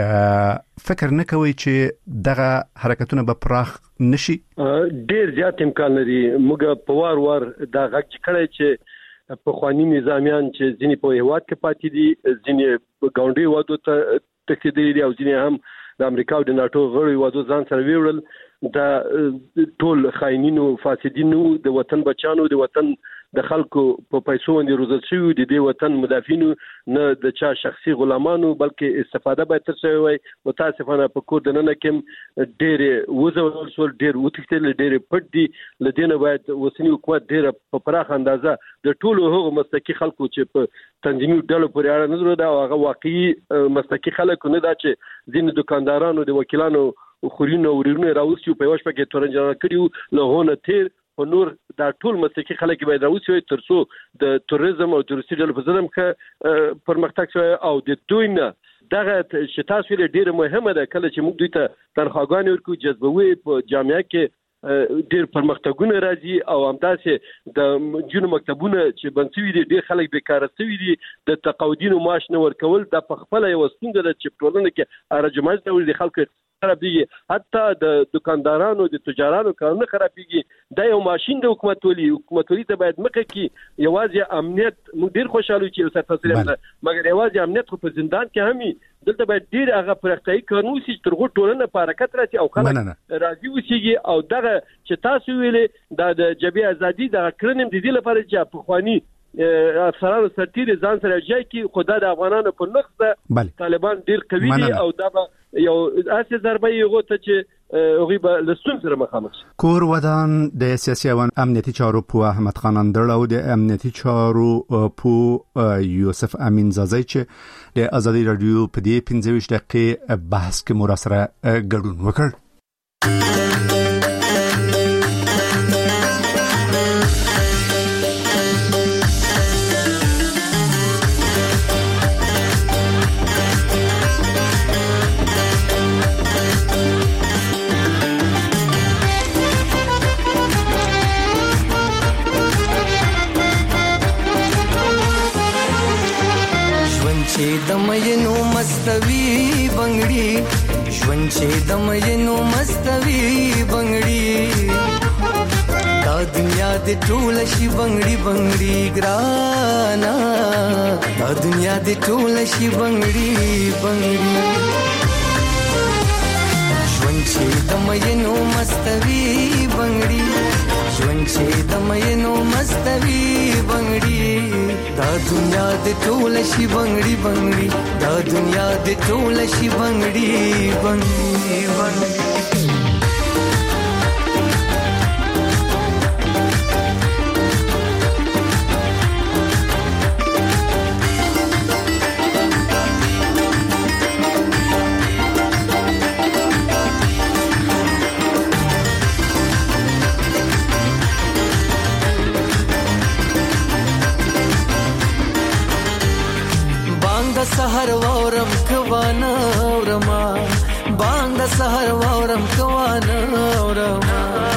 فکر نه کوي چې دغه حرکتونه به پراخ نشي ډیر زیات امکان لري موږ په وار وار دا غږ کړی چې په خواني نظامیان چې ځینې په هیواد کې پاتې دي ځینې ګاونډي وادو ته تکیدي او ځینې هم د امریکا او د ناتو غړي وادو ځان سره ویورل دا ټول خاينینو فاسدینو د وطن بچانو د وطن د خلکو په پیسو باندې روزل شوی د دې وطن مدافعینو نه د چا شخصي غلامانو بلکې استفاده به تر شوی وي متاسفانه په کور د نن کې ډېر وزول سول ډېر وتښتل ډېر پټ دي لدينه باید وسنی حکومت ډېر په پراخ اندازه د ټولو هغو مستقی خلکو چې په تنظیمي ډلو پورې اړه نه درلوده او هغه واقعي مستقی خلک نه دا چې ځینې دکاندارانو د وکیلانو خورینو ورونه راوستي په واش پکې تورنجان کړیو له هونه تیر په نور دا ټول مسلکي خلک باید راوستي ترڅو د توریزم او تورستي ډول په ځلم کې پرمختګ شوی او د دوی نه دغه چې تاسو لري ډیره مهمه ده کله چې موږ دوی ته تنخواګانې ورکو جذبوي په جامعه کې ډیر پرمختګونه راځي او همداسې د جنو مکتبونه چې بنسوي دي ډیر خلک بیکاره شوي دي د تقاعدینو معاش نه ورکول د خپل یو ستونزه ده چې ټولنه کې ارجماج ډول دي خلک خرابېږي حتی د دکاندارانو د تجارانو کارونه خرابېږي دا یو ماشين د حکومت ولي حکومت ولي ته باید مخه کې یوازې امنیت موږ ډیر خوشاله چې سر فصل مګر یوازې امنیت خو په زندان کې همي دلته باید ډیر هغه پرختای کارونه چې ترغو ټولنه په حرکت راځي او خلک راځي وسیږي او دغه چې تاسو ویلې د جبهه ازادي د کړنیم د دې لپاره چې په خواني افسرانو سرتیر ځان سره ځای کې خدای د افغانانو په نقص طالبان ډیر قوي دي او دا یو اساس ضربه یو ته چې هغه به لسون سره مخامخ کور ودان د سیاسي او امنیتي چارو په احمد خان اندړ او د امنیتي چارو په یوسف امین زازای چې د ازادي رادیو په دې پنځه ویشت دقیقې بحث کې مو سره ګډون وکړ چې د مینو مستوي بنگړي ژوند چې د مینو مستوي بنگړي دا دنیا د ټول شي بنگړي بنگړي ګرانا دا دنیا د ټول شي بنگړي بنگړي ژوند چې د مینو مستوي بنگړي ژوند چې د مینو مستوي بنگړي دا دنیا د ټول شي بنگړي بنگړي دا دنیا د ټول شي بنگړي بنگړي بنگړي سحر وورم کوانا ورما باند سحر وورم کوانا ورما